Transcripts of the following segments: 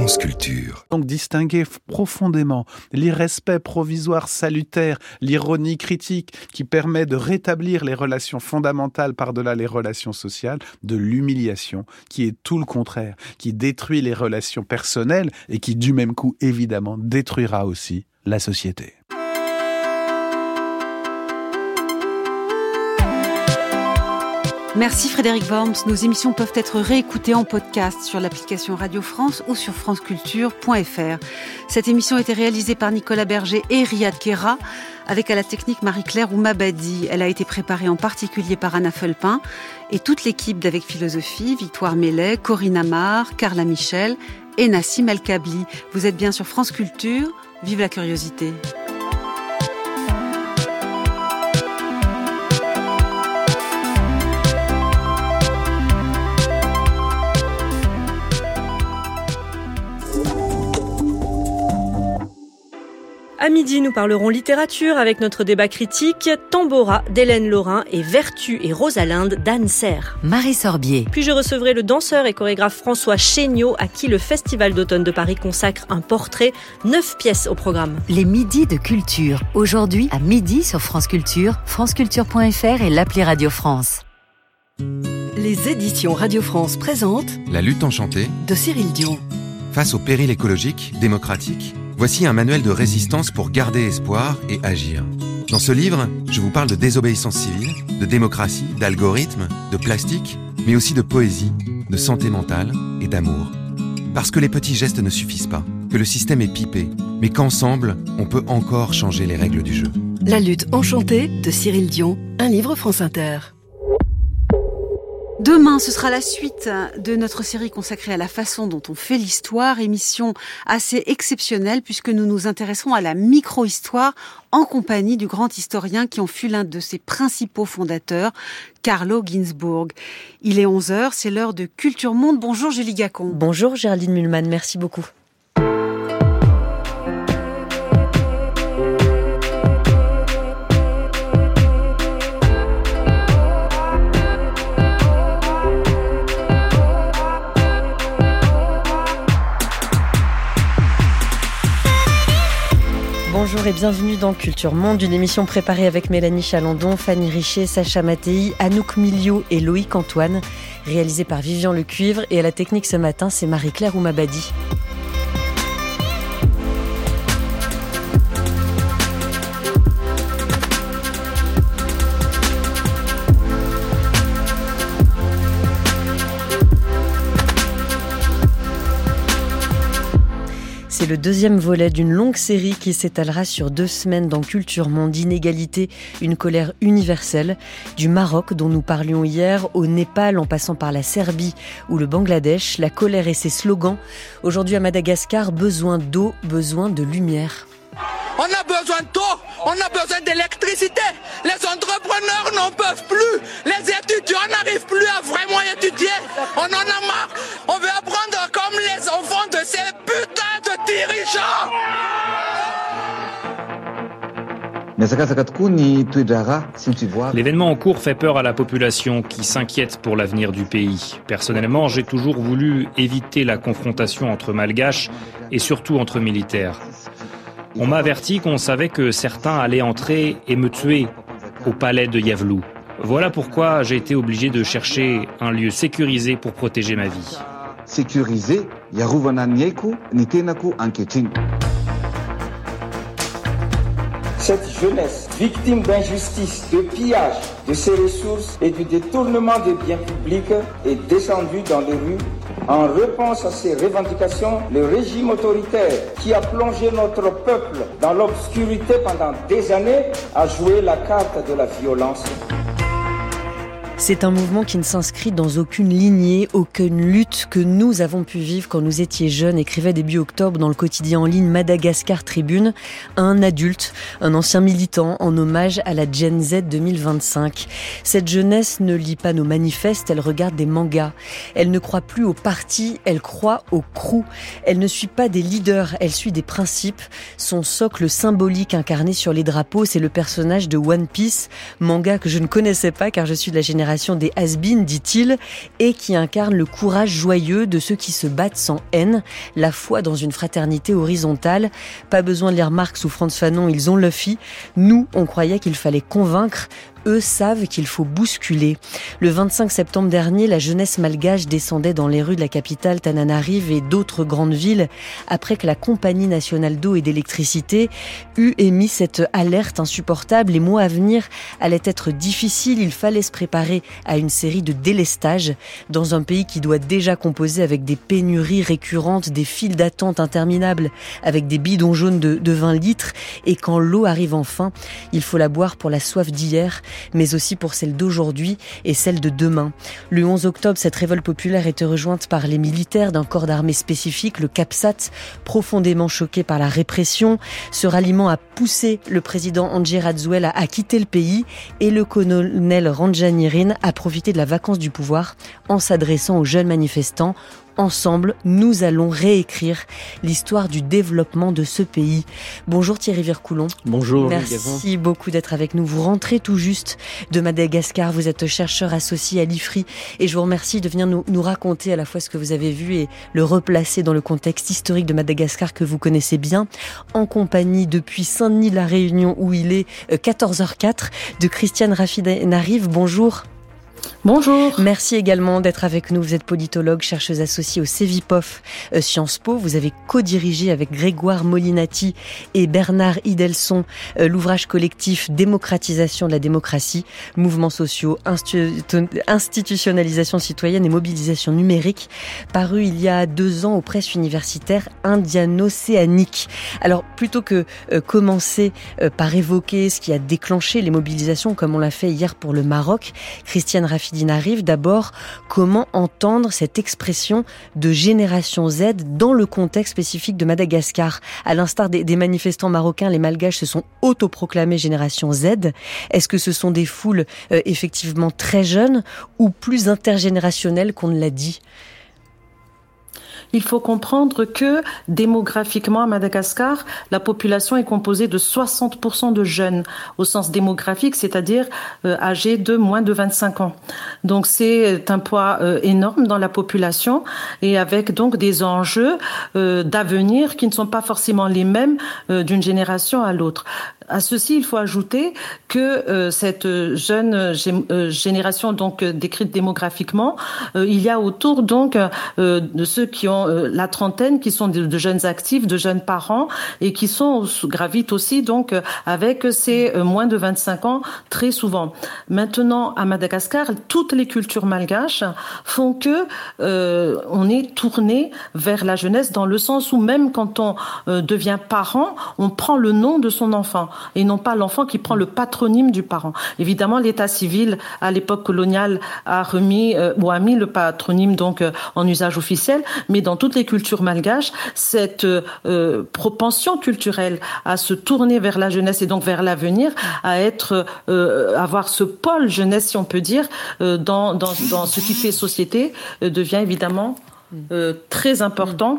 France Culture. Donc distinguer profondément l'irrespect provisoire salutaire, l'ironie critique qui permet de rétablir les relations fondamentales par-delà les relations sociales, de l'humiliation qui est tout le contraire, qui détruit les relations personnelles et qui du même coup évidemment détruira aussi la société. Merci Frédéric Worms. Nos émissions peuvent être réécoutées en podcast sur l'application Radio France ou sur franceculture.fr. Cette émission a été réalisée par Nicolas Berger et Riyad Kera, avec à la technique Marie-Claire Oumabadi. Elle a été préparée en particulier par Anna Felpin et toute l'équipe d'Avec Philosophie, Victoire Mellet, Corinne Amar, Carla Michel et Nassim El-Kabli. Vous êtes bien sur France Culture. Vive la curiosité. À midi, nous parlerons littérature avec notre débat critique Tambora d'Hélène Laurin et Vertu et Rosalinde d'Anne Serre. Marie Sorbier. Puis je recevrai le danseur et chorégraphe François Chéniaud à qui le Festival d'automne de Paris consacre un portrait, 9 pièces au programme. Les midis de culture. Aujourd'hui, à midi sur France Culture, franceculture.fr et l'appli Radio France. Les éditions Radio France présentent La lutte enchantée de Cyril Dion. Face au péril écologique, démocratique, voici un manuel de résistance pour garder espoir et agir. Dans ce livre, je vous parle de désobéissance civile, de démocratie, d'algorithmes, de plastique, mais aussi de poésie, de santé mentale et d'amour. Parce que les petits gestes ne suffisent pas, que le système est pipé, mais qu'ensemble, on peut encore changer les règles du jeu. La lutte enchantée de Cyril Dion, un livre France Inter. Demain, ce sera la suite de notre série consacrée à la façon dont on fait l'histoire, émission assez exceptionnelle puisque nous nous intéresserons à la micro-histoire en compagnie du grand historien qui en fut l'un de ses principaux fondateurs, Carlo Ginzburg. Il est 11h, c'est l'heure de Culture Monde. Bonjour Julie Gacon. Bonjour Géraldine Mühlmann, merci beaucoup. Bonjour et bienvenue dans Culture Monde, une émission préparée avec Mélanie Chalandon, Fanny Richer, Sacha Mattei, Anouk Miliot et Loïc Antoine, réalisée par Vivian Lecuivre et à la technique ce matin, c'est Marie-Claire Oumabadi. C'est le deuxième volet d'une longue série qui s'étalera sur 2 semaines dans Culture Monde, inégalité, une colère universelle. Du Maroc, dont nous parlions hier, au Népal, en passant par la Serbie ou le Bangladesh, la colère et ses slogans. Aujourd'hui à Madagascar, besoin d'eau, besoin de lumière. On a besoin d'eau, on a besoin d'électricité. Les entrepreneurs n'en peuvent plus. Les étudiants n'arrivent plus à vraiment étudier. On en a marre. On veut apprendre comme les enfants de ces putains de dirigeants. L'événement en cours fait peur à la population qui s'inquiète pour l'avenir du pays. Personnellement, j'ai toujours voulu éviter la confrontation entre malgaches et surtout entre militaires. On m'a averti qu'on savait que certains allaient entrer et me tuer au palais de Yavlou. Voilà pourquoi j'ai été obligé de chercher un lieu sécurisé pour protéger ma vie. Sécurisé, Cette jeunesse, victime d'injustice, de pillage de ses ressources et du détournement des biens publics, est descendue dans les rues. En réponse à ces revendications, le régime autoritaire qui a plongé notre peuple dans l'obscurité pendant des années a joué la carte de la violence. C'est un mouvement qui ne s'inscrit dans aucune lignée, aucune lutte que nous avons pu vivre quand nous étions jeunes, écrivait début octobre dans le quotidien en ligne Madagascar Tribune, un adulte, un ancien militant en hommage à la Gen Z 2025. Cette jeunesse ne lit pas nos manifestes, elle regarde des mangas. Elle ne croit plus aux partis, elle croit aux crews. Elle ne suit pas des leaders, elle suit des principes. Son socle symbolique incarné sur les drapeaux, c'est le personnage de One Piece, manga que je ne connaissais pas car je suis de la génération génération des has-been, dit-il, et qui incarne le courage joyeux de ceux qui se battent sans haine, la foi dans une fraternité horizontale. Pas besoin de lire Marx ou Frantz Fanon, ils ont Luffy. Nous, on croyait qu'il fallait convaincre. Eux savent qu'il faut bousculer. Le 25 septembre dernier, la jeunesse malgache descendait dans les rues de la capitale Tananarive et d'autres grandes villes après que la Compagnie nationale d'eau et d'électricité eut émis cette alerte insupportable. Les mois à venir allaient être difficiles. Il fallait se préparer à une série de délestages dans un pays qui doit déjà composer avec des pénuries récurrentes, des files d'attente interminables, avec des bidons jaunes de 20 litres. Et quand l'eau arrive enfin, il faut la boire pour la soif d'hier, mais aussi pour celle d'aujourd'hui et celle de demain. Le 11 octobre, cette révolte populaire était rejointe par les militaires d'un corps d'armée spécifique, le CAPSAT, profondément choqué par la répression. Ce ralliement a poussé le président Andjé Rajoelina à quitter le pays et le colonel Randjanirin a profité de la vacance du pouvoir en s'adressant aux jeunes manifestants. Ensemble, nous allons réécrire l'histoire du développement de ce pays. Bonjour Thierry Vircoulon. Bonjour. Merci beaucoup d'être avec nous. Vous rentrez tout juste de Madagascar. Vous êtes chercheur associé à l'IFRI et je vous remercie de venir nous raconter à la fois ce que vous avez vu et le replacer dans le contexte historique de Madagascar que vous connaissez bien, en compagnie depuis Saint-Denis-la Réunion où il est 14h04 de Christiane Rafidi-Narive. Bonjour. Bonjour. Merci également d'être avec nous. Vous êtes politologue, chercheuse associée au CEVIPOF Sciences Po. Vous avez co-dirigé avec Grégoire Molinati et Bernard Idelson l'ouvrage collectif Démocratisation de la démocratie, mouvements sociaux, institutionnalisation citoyenne et mobilisation numérique, paru il y a 2 ans aux presses universitaires indiano-océaniques. Alors, plutôt que commencer par évoquer ce qui a déclenché les mobilisations, comme on l'a fait hier pour le Maroc, Christiane Rafidi-Narive, d'abord, comment entendre cette expression de génération Z dans le contexte spécifique de Madagascar? À l'instar des manifestants marocains, les Malgaches se sont autoproclamés génération Z. Est-ce que ce sont des foules effectivement très jeunes ou plus intergénérationnelles qu'on ne l'a dit? Il faut comprendre que démographiquement à Madagascar, la population est composée de 60% de jeunes au sens démographique, c'est-à-dire âgés de moins de 25 ans. Donc c'est un poids énorme dans la population et avec donc des enjeux d'avenir qui ne sont pas forcément les mêmes d'une génération à l'autre. À ceci, il faut ajouter que cette jeune génération donc décrite démographiquement, il y a autour donc de ceux qui ont la trentaine, qui sont de jeunes actifs, de jeunes parents et qui gravitent aussi donc avec ces moins de 25 ans très souvent. Maintenant, à Madagascar, toutes les cultures malgaches font que on est tourné vers la jeunesse dans le sens où même quand on devient parent, on prend le nom de son enfant et non pas l'enfant qui prend le patronyme du parent. Évidemment, l'état civil à l'époque coloniale a remis ou a mis le patronyme donc en usage officiel, mais dans toutes les cultures malgaches, cette propension culturelle à se tourner vers la jeunesse et donc vers l'avenir, à avoir ce pôle jeunesse, si on peut dire, dans ce qui fait société, devient évidemment très important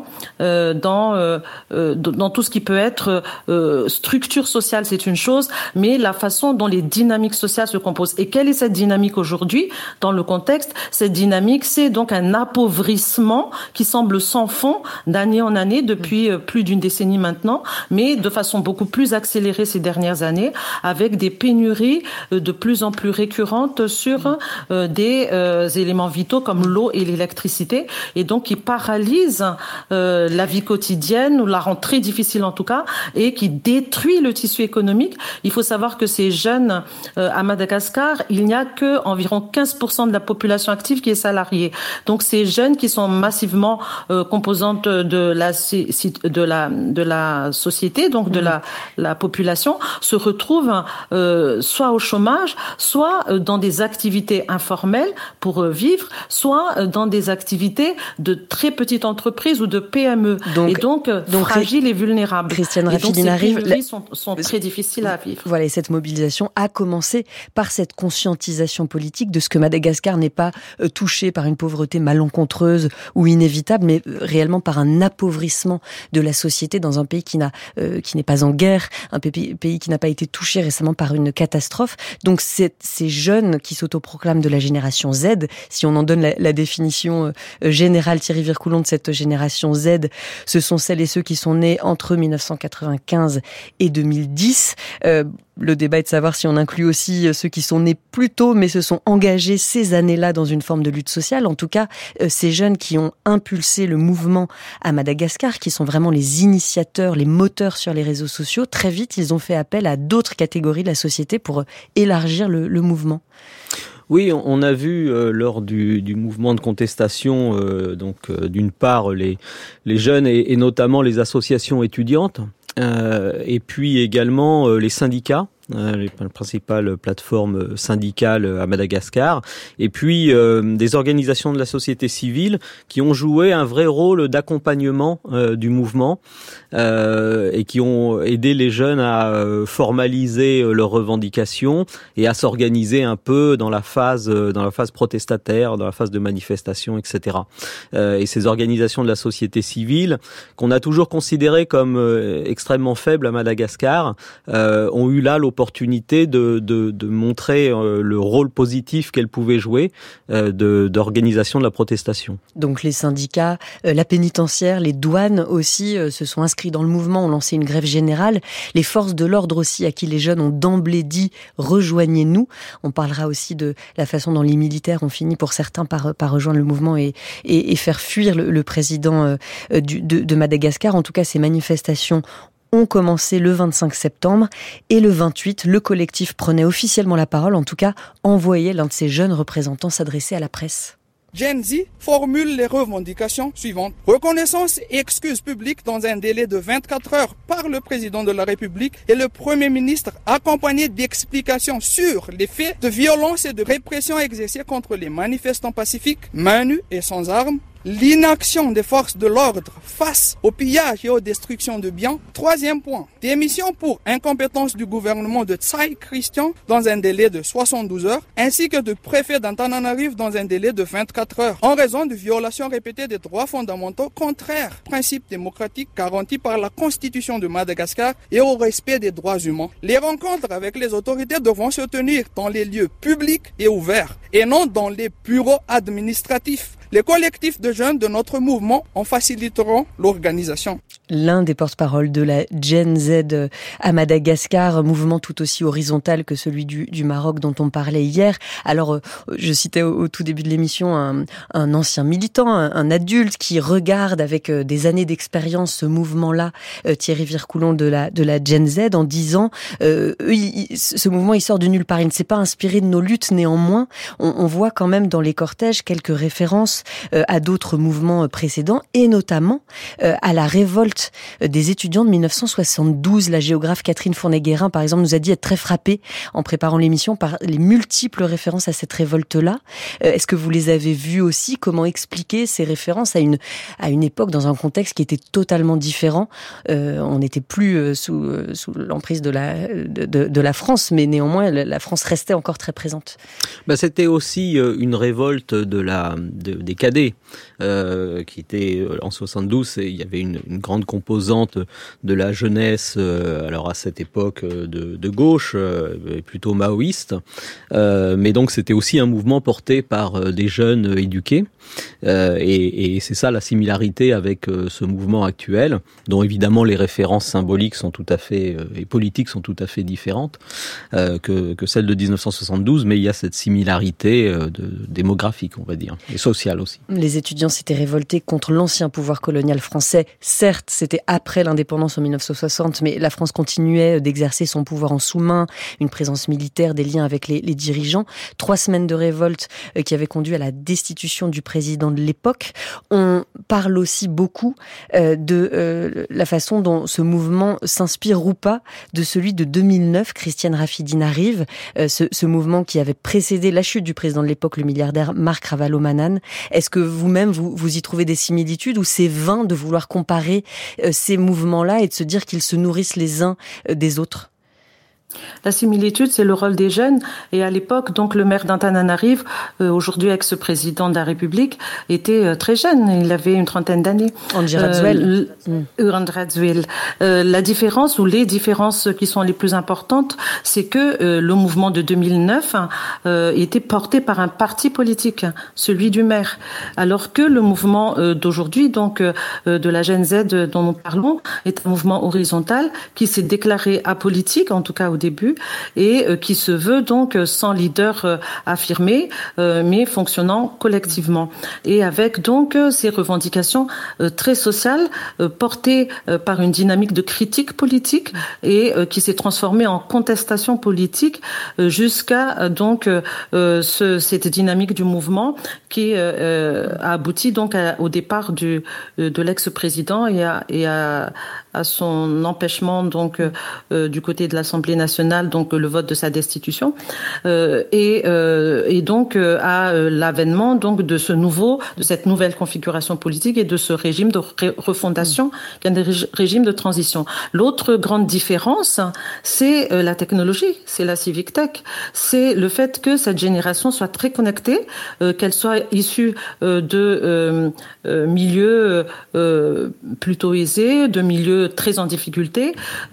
dans tout ce qui peut être structure sociale, c'est une chose, mais la façon dont les dynamiques sociales se composent. Et quelle est cette dynamique aujourd'hui dans le contexte? Cette dynamique, c'est donc un appauvrissement qui semble sans fond d'année en année depuis plus d'une décennie maintenant, mais de façon beaucoup plus accélérée ces dernières années, avec des pénuries de plus en plus récurrentes sur des éléments vitaux comme l'eau et l'électricité, et donc qui paralyse la vie quotidienne, ou la rend très difficile en tout cas, et qui détruit le tissu économique. Il faut savoir que ces jeunes à Madagascar, il n'y a que environ 15% de la population active qui est salariée. Donc ces jeunes qui sont massivement composantes de la société, donc de la population, se retrouvent soit au chômage, soit dans des activités informelles pour vivre, soit dans des activités de très petites entreprises ou de PME, donc fragiles et vulnérables. Christiane Rafidi-Nariv, ces sont très difficiles à vivre. Voilà, et cette mobilisation a commencé par cette conscientisation politique de ce que Madagascar n'est pas touché par une pauvreté malencontreuse ou inévitable, mais réellement par un appauvrissement de la société dans un pays qui n'est pas en guerre, un pays qui n'a pas été touché récemment par une catastrophe. Donc ces jeunes qui s'autoproclament de la génération Z, si on en donne la définition générale, Thierry Vircoulon, de cette génération Z, ce sont celles et ceux qui sont nés entre 1995 et 2010. Le débat est de savoir si on inclut aussi ceux qui sont nés plus tôt, mais se sont engagés ces années-là dans une forme de lutte sociale. En tout cas, ces jeunes qui ont impulsé le mouvement à Madagascar, qui sont vraiment les initiateurs, les moteurs sur les réseaux sociaux, très vite, ils ont fait appel à d'autres catégories de la société pour élargir le mouvement. Oui, on a vu lors du mouvement de contestation, d'une part les jeunes et notamment les associations étudiantes, et puis également les syndicats. Les principales plateformes syndicales à Madagascar, et puis des organisations de la société civile qui ont joué un vrai rôle d'accompagnement du mouvement et qui ont aidé les jeunes à formaliser leurs revendications et à s'organiser un peu dans la phase protestataire, dans la phase de manifestation, etc. Et ces organisations de la société civile, qu'on a toujours considérées comme extrêmement faibles à Madagascar, ont eu là l'opportunité de montrer le rôle positif qu'elles pouvaient jouer d'organisation de la protestation. Donc les syndicats, la pénitentiaire, les douanes aussi se sont inscrits dans le mouvement, ont lancé une grève générale. Les forces de l'ordre aussi, à qui les jeunes ont d'emblée dit « rejoignez-nous ». On parlera aussi de la façon dont les militaires ont fini pour certains par rejoindre le mouvement et faire fuir le président de Madagascar. En tout cas, ces manifestations ont commencé le 25 septembre et le 28, le collectif prenait officiellement la parole, en tout cas envoyait l'un de ses jeunes représentants s'adresser à la presse. Gen Z formule les revendications suivantes. Reconnaissance et excuses publiques dans un délai de 24 heures par le président de la République et le Premier ministre, accompagné d'explications sur les faits de violence et de répression exercés contre les manifestants pacifiques, mains nues et sans armes. L'inaction des forces de l'ordre face au pillage et aux destructions de biens. Troisième point, démission pour incompétence du gouvernement de Tsai Christian dans un délai de 72 heures, ainsi que du préfet d'Antananarivo dans un délai de 24 heures, en raison de violations répétées des droits fondamentaux contraires aux principes démocratiques garantis par la Constitution de Madagascar et au respect des droits humains. Les rencontres avec les autorités devront se tenir dans les lieux publics et ouverts, et non dans les bureaux administratifs. Les collectifs de jeunes de notre mouvement en faciliteront l'organisation. L'un des porte-parole de la Gen Z à Madagascar, mouvement tout aussi horizontal que celui du Maroc dont on parlait hier. Alors, je citais au tout début de l'émission un ancien militant, un adulte qui regarde avec des années d'expérience ce mouvement-là, Thierry Vircoulon de la Gen Z, en disant ce mouvement il sort de nulle part, il ne s'est pas inspiré de nos luttes. Néanmoins, on voit quand même dans les cortèges quelques références à d'autres mouvements précédents et notamment à la révolte des étudiants de 1972. La géographe Catherine Fournet-Guérin, par exemple, nous a dit être très frappée en préparant l'émission par les multiples références à cette révolte-là. Est-ce que vous les avez vues aussi? Comment expliquer ces références à une époque, dans un contexte qui était totalement différent? On n'était plus sous l'emprise de la France, mais néanmoins, la France restait encore très présente. C'était aussi une révolte des cadets, qui était en 72, et il y avait une grande composante de la jeunesse, alors à cette époque de gauche, plutôt maoïste, mais donc c'était aussi un mouvement porté par des jeunes éduqués, et c'est ça la similarité avec ce mouvement actuel, dont évidemment les références symboliques sont tout à fait et politiques sont tout à fait différentes que celles de 1972, mais il y a cette similarité démographique, on va dire, et sociale aussi. Les étudiants s'étaient révoltés contre l'ancien pouvoir colonial français. Certes, c'était après l'indépendance en 1960, mais la France continuait d'exercer son pouvoir en sous-main, une présence militaire, des liens avec les dirigeants. 3 semaines de révolte qui avaient conduit à la destitution du président de l'époque. On parle aussi beaucoup de la façon dont ce mouvement s'inspire ou pas de celui de 2009, Christiane Rafidi-Nariv, ce mouvement qui avait précédé la chute du président de l'époque, le milliardaire Marc Ravalomanana. Est-ce que vous-même, vous y trouvez des similitudes ou c'est vain de vouloir comparer ces mouvements-là et de se dire qu'ils se nourrissent les uns des autres? La similitude, c'est le rôle des jeunes. Et à l'époque, donc, le maire d'Antananarive, aujourd'hui ex-président de la République, était très jeune. Il avait une trentaine d'années. André Radziwiłł. La différence, ou les différences qui sont les plus importantes, c'est que le mouvement de 2009 était porté par un parti politique, celui du maire. Alors que le mouvement d'aujourd'hui, donc de la Gen Z dont nous parlons, est un mouvement horizontal qui s'est déclaré apolitique, en tout cas au début, et qui se veut donc sans leader affirmé, mais fonctionnant collectivement. Et avec donc ces revendications très sociales portées par une dynamique de critique politique et qui s'est transformée en contestation politique jusqu'à donc cette dynamique du mouvement qui a abouti donc au départ de l'ex-président et à son empêchement donc du côté de l'Assemblée nationale, donc le vote de sa destitution, et donc à l'avènement donc de cette nouvelle configuration politique et de ce régime de refondation qui est un régime de transition. L'autre grande différence, c'est la technologie, c'est la civic tech, c'est le fait que cette génération soit très connectée, qu'elle soit issue de milieux plutôt aisés, de milieux très en difficulté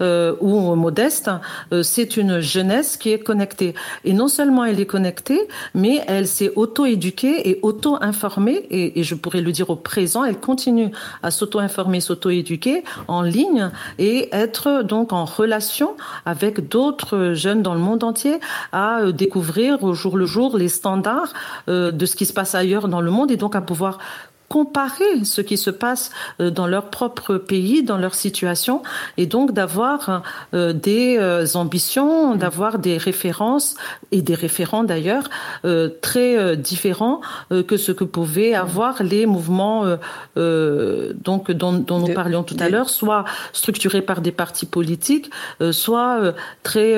ou modestes. C'est une jeunesse qui est connectée. Et non seulement elle est connectée, mais elle s'est auto-éduquée et auto-informée, et je pourrais le dire au présent, elle continue à s'auto-informer, s'auto-éduquer en ligne et être donc en relation avec d'autres jeunes dans le monde entier, à découvrir au jour le jour les standards de ce qui se passe ailleurs dans le monde et donc à pouvoir comparer ce qui se passe dans leur propre pays, dans leur situation, et donc d'avoir des ambitions, d'avoir des références et des référents d'ailleurs très différents que ce que pouvaient avoir les mouvements donc dont nous parlions tout à l'heure, soit structurés par des partis politiques, soit très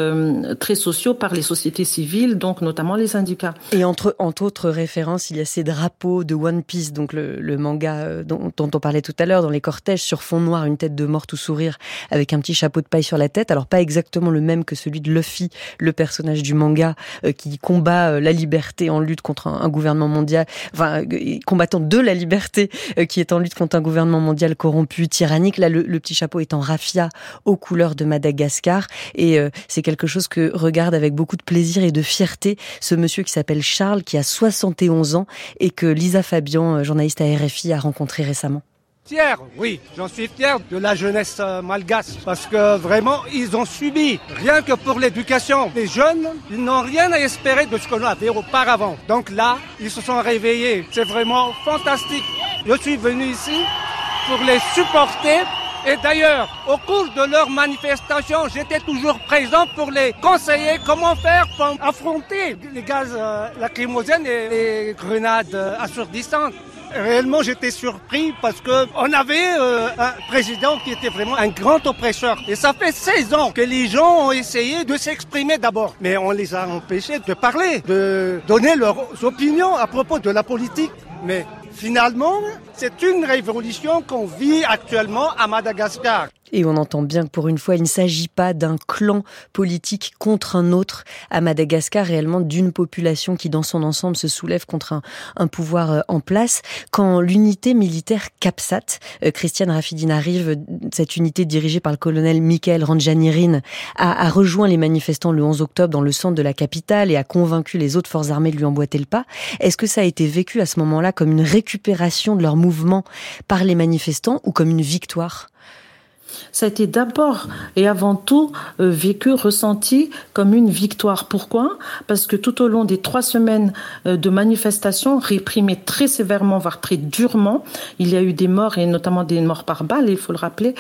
sociaux par les sociétés civiles, donc notamment les syndicats. Et entre autres références, il y a ces drapeaux de One Piece, donc le manga dont on parlait tout à l'heure, dans les cortèges sur fond noir, une tête de mort tout sourire avec un petit chapeau de paille sur la tête. Alors pas exactement le même que celui de Luffy, le personnage du manga qui combat la liberté en lutte contre un gouvernement mondial, enfin combattant de la liberté qui est en lutte contre un gouvernement mondial corrompu, tyrannique. Là, le petit chapeau est en raffia aux couleurs de Madagascar et c'est quelque chose que regarde avec beaucoup de plaisir et de fierté ce monsieur qui s'appelle Charles, qui a 71 ans et que Lisa Fabian, journaliste à RFI, a rencontré récemment. Fier, oui, j'en suis fier de la jeunesse malgache parce que vraiment ils ont subi, rien que pour l'éducation. Les jeunes, ils n'ont rien à espérer de ce qu'on avait auparavant. Donc là, ils se sont réveillés. C'est vraiment fantastique. Je suis venu ici pour les supporter. Et d'ailleurs, au cours de leur manifestation, j'étais toujours présent pour les conseiller comment faire pour affronter les gaz lacrymogènes et les grenades assourdissantes. Réellement, j'étais surpris parce que on avait un président qui était vraiment un grand oppresseur. Et ça fait 16 ans que les gens ont essayé de s'exprimer d'abord. Mais on les a empêchés de parler, de donner leurs opinions à propos de la politique. Mais finalement, c'est une révolution qu'on vit actuellement à Madagascar. Et on entend bien que pour une fois, il ne s'agit pas d'un clan politique contre un autre à Madagascar, réellement d'une population qui dans son ensemble se soulève contre un pouvoir en place. Quand l'unité militaire Capsat, Christiane Rafidinarive, cette unité dirigée par le colonel Michael Randjanirin, a rejoint les manifestants le 11 octobre dans le centre de la capitale et a convaincu les autres forces armées de lui emboîter le pas, est-ce que ça a été vécu à ce moment-là comme une récupération de leur mouvement par les manifestants ou comme une victoire ? Ça a été d'abord et avant tout vécu, ressenti comme une victoire. Pourquoi ? Parce que tout au long des 3 semaines de manifestations réprimées très sévèrement, voire très durement, il y a eu des morts et notamment des morts par balle, il faut le rappeler.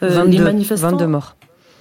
22 morts.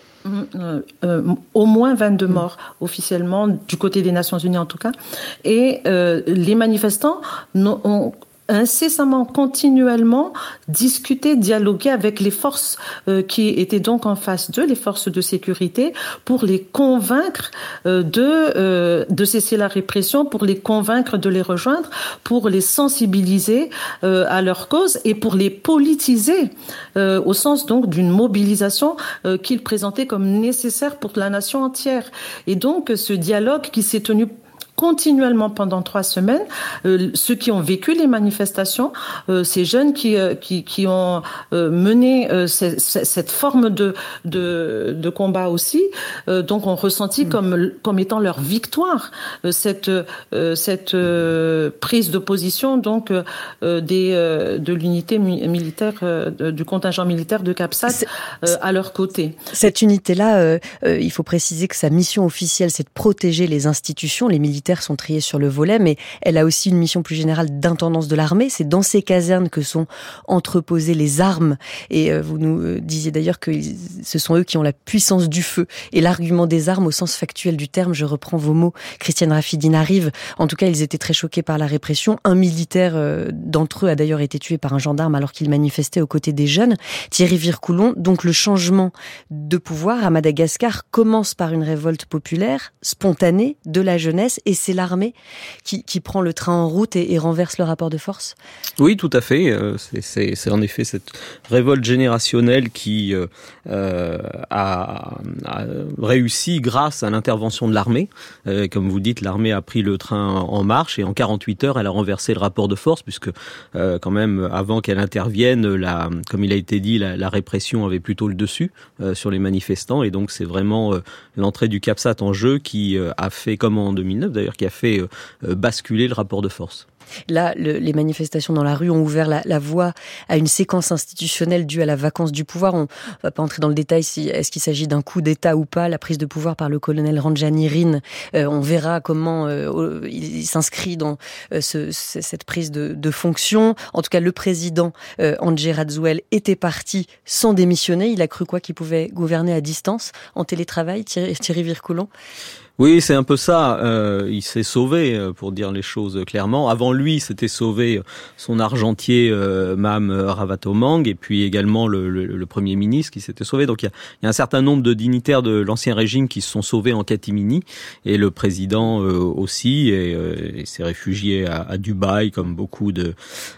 Au moins 22 morts officiellement, du côté des Nations Unies en tout cas. Et les manifestants ont incessamment, continuellement discuter, dialoguer avec les forces qui étaient donc en face d'eux, les forces de sécurité, pour les convaincre de cesser la répression, pour les convaincre de les rejoindre, pour les sensibiliser à leur cause et pour les politiser au sens donc d'une mobilisation qu'ils présentaient comme nécessaire pour la nation entière. Et donc ce dialogue qui s'est tenu continuellement pendant 3 semaines, ceux qui ont vécu les manifestations, ces jeunes qui ont mené cette forme de combat aussi, donc ont ressenti comme étant leur victoire cette prise de position donc de l'unité militaire du contingent militaire de Cap-Sat à leur côté. Cette unité-là, il faut préciser que sa mission officielle, c'est de protéger les institutions, les militaires sont triés sur le volet, mais elle a aussi une mission plus générale d'intendance de l'armée. C'est dans ces casernes que sont entreposées les armes. Et vous nous disiez d'ailleurs que ce sont eux qui ont la puissance du feu. Et l'argument des armes, au sens factuel du terme, je reprends vos mots, Christiane Rafidine arrive. En tout cas, ils étaient très choqués par la répression. Un militaire d'entre eux a d'ailleurs été tué par un gendarme alors qu'il manifestait aux côtés des jeunes. Thierry Vircoulon, donc le changement de pouvoir à Madagascar commence par une révolte populaire, spontanée, de la jeunesse, et c'est l'armée qui prend le train en route et renverse le rapport de force? Oui, tout à fait. C'est en effet cette révolte générationnelle qui a réussi grâce à l'intervention de l'armée. Comme vous dites, l'armée a pris le train en marche et en 48 heures, elle a renversé le rapport de force puisque quand même, avant qu'elle intervienne, comme il a été dit, la répression avait plutôt le dessus sur les manifestants et donc c'est vraiment l'entrée du Cap-Sat en jeu qui a fait, comme en 2009 d'ailleurs, qui a fait basculer le rapport de force. Là, les manifestations dans la rue ont ouvert la voie à une séquence institutionnelle due à la vacance du pouvoir. On va pas entrer dans le détail est-ce qu'il s'agit d'un coup d'État ou pas, la prise de pouvoir par le colonel Randjanirin. On verra comment il s'inscrit dans cette prise de fonction. En tout cas, le président Andjé Radzouel était parti sans démissionner. Il a cru qu'il pouvait gouverner à distance, en télétravail, Thierry Vircoulon? Oui, c'est un peu ça. Il s'est sauvé, pour dire les choses clairement. Avant lui, s'était sauvé son argentier Mam Ravatomang, et puis également le Premier ministre qui s'était sauvé. Donc il y a un certain nombre de dignitaires de l'ancien régime qui se sont sauvés en catimini, et le président aussi, et s'est réfugié à Dubaï, comme beaucoup de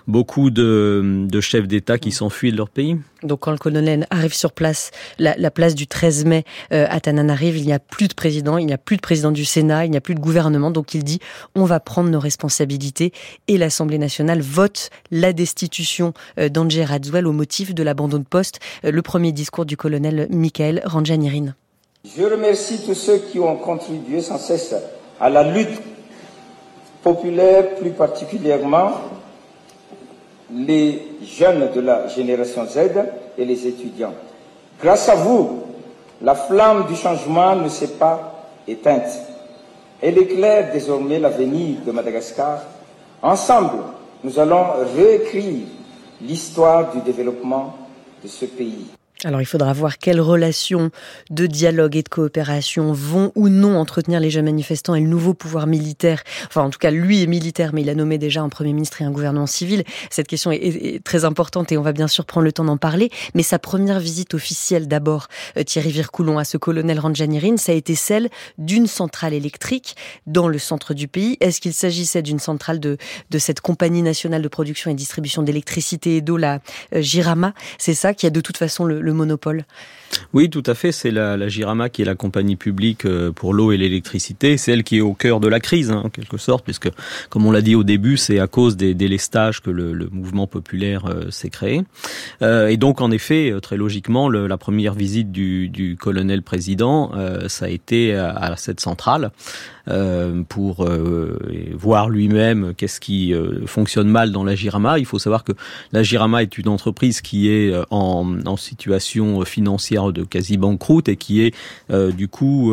chefs d'État qui s'enfuient de leur pays. Donc quand le colonel arrive sur place, la place du 13 mai à Tananarive, il n'y a plus de président, il n'y a plus de président du Sénat, il n'y a plus de gouvernement, donc il dit on va prendre nos responsabilités, et l'Assemblée nationale vote la destitution d'Andjé Radzouel au motif de l'abandon de poste. Le premier discours du colonel Michael Randjanirin. Je remercie tous ceux qui ont contribué sans cesse à la lutte populaire, plus particulièrement les jeunes de la génération Z et les étudiants. Grâce à vous, la flamme du changement ne s'est pas éteinte. Elle éclaire désormais l'avenir de Madagascar. Ensemble, nous allons réécrire l'histoire du développement de ce pays. Alors il faudra voir quelles relations de dialogue et de coopération vont ou non entretenir les jeunes manifestants et le nouveau pouvoir militaire. Enfin en tout cas lui est militaire, mais il a nommé déjà un Premier ministre et un gouvernement civil. Cette question est très importante et on va bien sûr prendre le temps d'en parler. Mais sa première visite officielle d'abord, Thierry Vircoulon, à ce colonel Randjanirin, ça a été celle d'une centrale électrique dans le centre du pays. Est-ce qu'il s'agissait d'une centrale de cette compagnie nationale de production et distribution d'électricité et d'eau, la Jirama? C'est ça qui a de toute façon le monopole? Oui, tout à fait. C'est la Jirama qui est la compagnie publique pour l'eau et l'électricité. C'est elle qui est au cœur de la crise, en quelque sorte, puisque, comme on l'a dit au début, c'est à cause des délestages que le mouvement populaire s'est créé. Et donc, en effet, très logiquement, la première visite du colonel président, ça a été à cette centrale pour voir lui-même qu'est-ce qui fonctionne mal dans la Jirama. Il faut savoir que la Jirama est une entreprise qui est en situation situation financière de quasi banqueroute et qui est du coup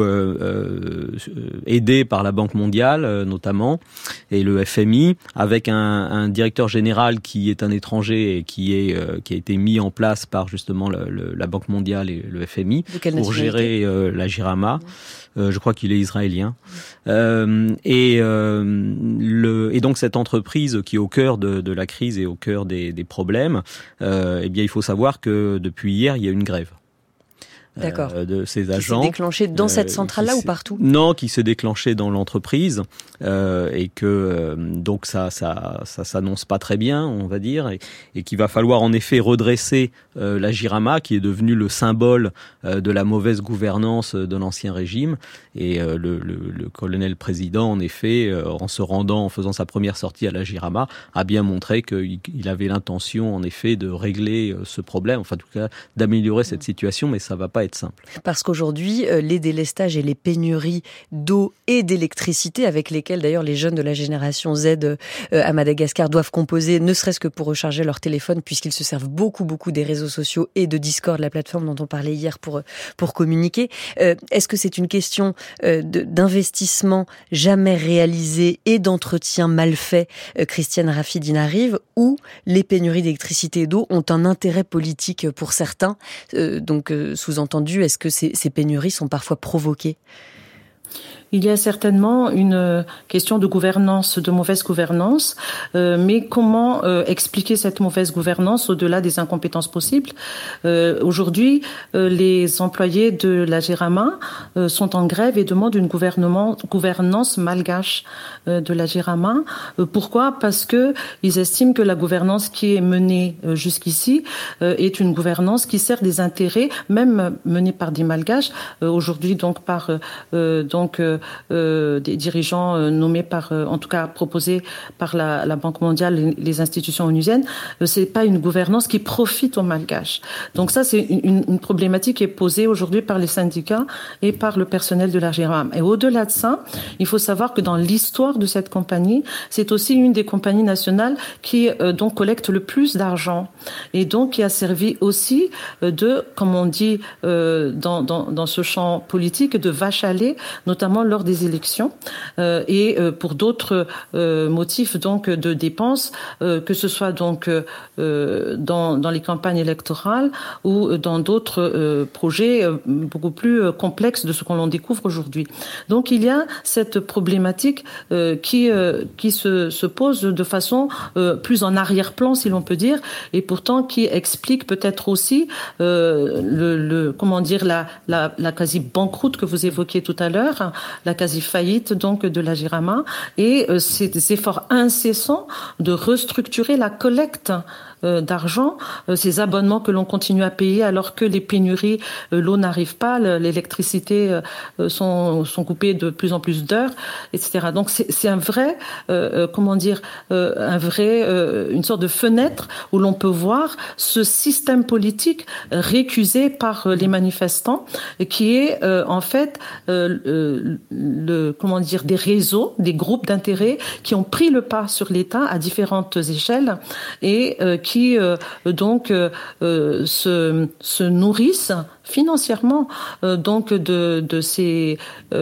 aidé par la Banque mondiale notamment et le FMI, avec un directeur général qui est un étranger et qui a été mis en place par justement la Banque mondiale et le FMI pour gérer la JIRAMA. Je crois qu'il est israélien. Et donc cette entreprise qui est au cœur de la crise et au cœur des problèmes, eh bien il faut savoir que depuis hier il y a une grève. De ces agents. Qui s'est déclenché dans cette centrale-là ou partout ? Non, qui s'est déclenché dans l'entreprise et que donc ça s'annonce pas très bien, on va dire, et qu'il va falloir en effet redresser la JIRAMA, qui est devenue le symbole de la mauvaise gouvernance de l'ancien régime. Et le colonel président, en effet, en faisant sa première sortie à la JIRAMA, a bien montré qu'il avait l'intention, en effet, de régler ce problème, enfin en tout cas d'améliorer cette situation, mais ça va pas être simple. Parce qu'aujourd'hui, les délestages et les pénuries d'eau et d'électricité, avec lesquelles d'ailleurs les jeunes de la génération Z à Madagascar doivent composer, ne serait-ce que pour recharger leur téléphone, puisqu'ils se servent beaucoup des réseaux sociaux et de Discord, la plateforme dont on parlait hier pour communiquer. Est-ce que c'est une question d'investissement jamais réalisé et d'entretien mal fait, Christiane Rafi-Dinarive, ou les pénuries d'électricité et d'eau ont un intérêt politique pour certains, donc sous-entendu, est-ce que ces pénuries sont parfois provoquées ? Il y a certainement une question de gouvernance, de mauvaise gouvernance, mais comment expliquer cette mauvaise gouvernance au-delà des incompétences possibles ? Aujourd'hui, les employés de la JIRAMA sont en grève et demandent une gouvernance malgache de la JIRAMA. Pourquoi ? Parce que ils estiment que la gouvernance qui est menée jusqu'ici est une gouvernance qui sert des intérêts, même menée par des malgaches, aujourd'hui donc par des dirigeants nommés en tout cas proposés par la Banque mondiale, les institutions onusiennes. C'est pas une gouvernance qui profite aux malgaches. Donc ça, c'est une problématique qui est posée aujourd'hui par les syndicats et par le personnel de la JIRAMA. Et au-delà de ça, il faut savoir que dans l'histoire de cette compagnie, c'est aussi une des compagnies nationales qui donc collecte le plus d'argent et donc qui a servi aussi comme on dit dans ce champ politique, de vache à lait, notamment lors des élections et pour d'autres motifs donc de dépenses, que ce soit donc dans les campagnes électorales ou dans d'autres projets beaucoup plus complexes de ce qu'on découvre aujourd'hui. Donc il y a cette problématique qui se pose de façon plus en arrière-plan, si l'on peut dire, et pourtant qui explique peut-être aussi la quasi banqueroute que vous évoquiez tout à l'heure, la quasi-faillite donc de la JIRAMA et ces efforts incessants de restructurer la collecte d'argent, ces abonnements que l'on continue à payer alors que les pénuries, l'eau n'arrive pas, l'électricité sont coupées de plus en plus d'heures, etc. Donc c'est un vrai, une sorte de fenêtre où l'on peut voir ce système politique récusé par les manifestants, qui est en fait des réseaux, des groupes d'intérêts qui ont pris le pas sur l'État à différentes échelles et qui se nourrissent financièrement donc de ces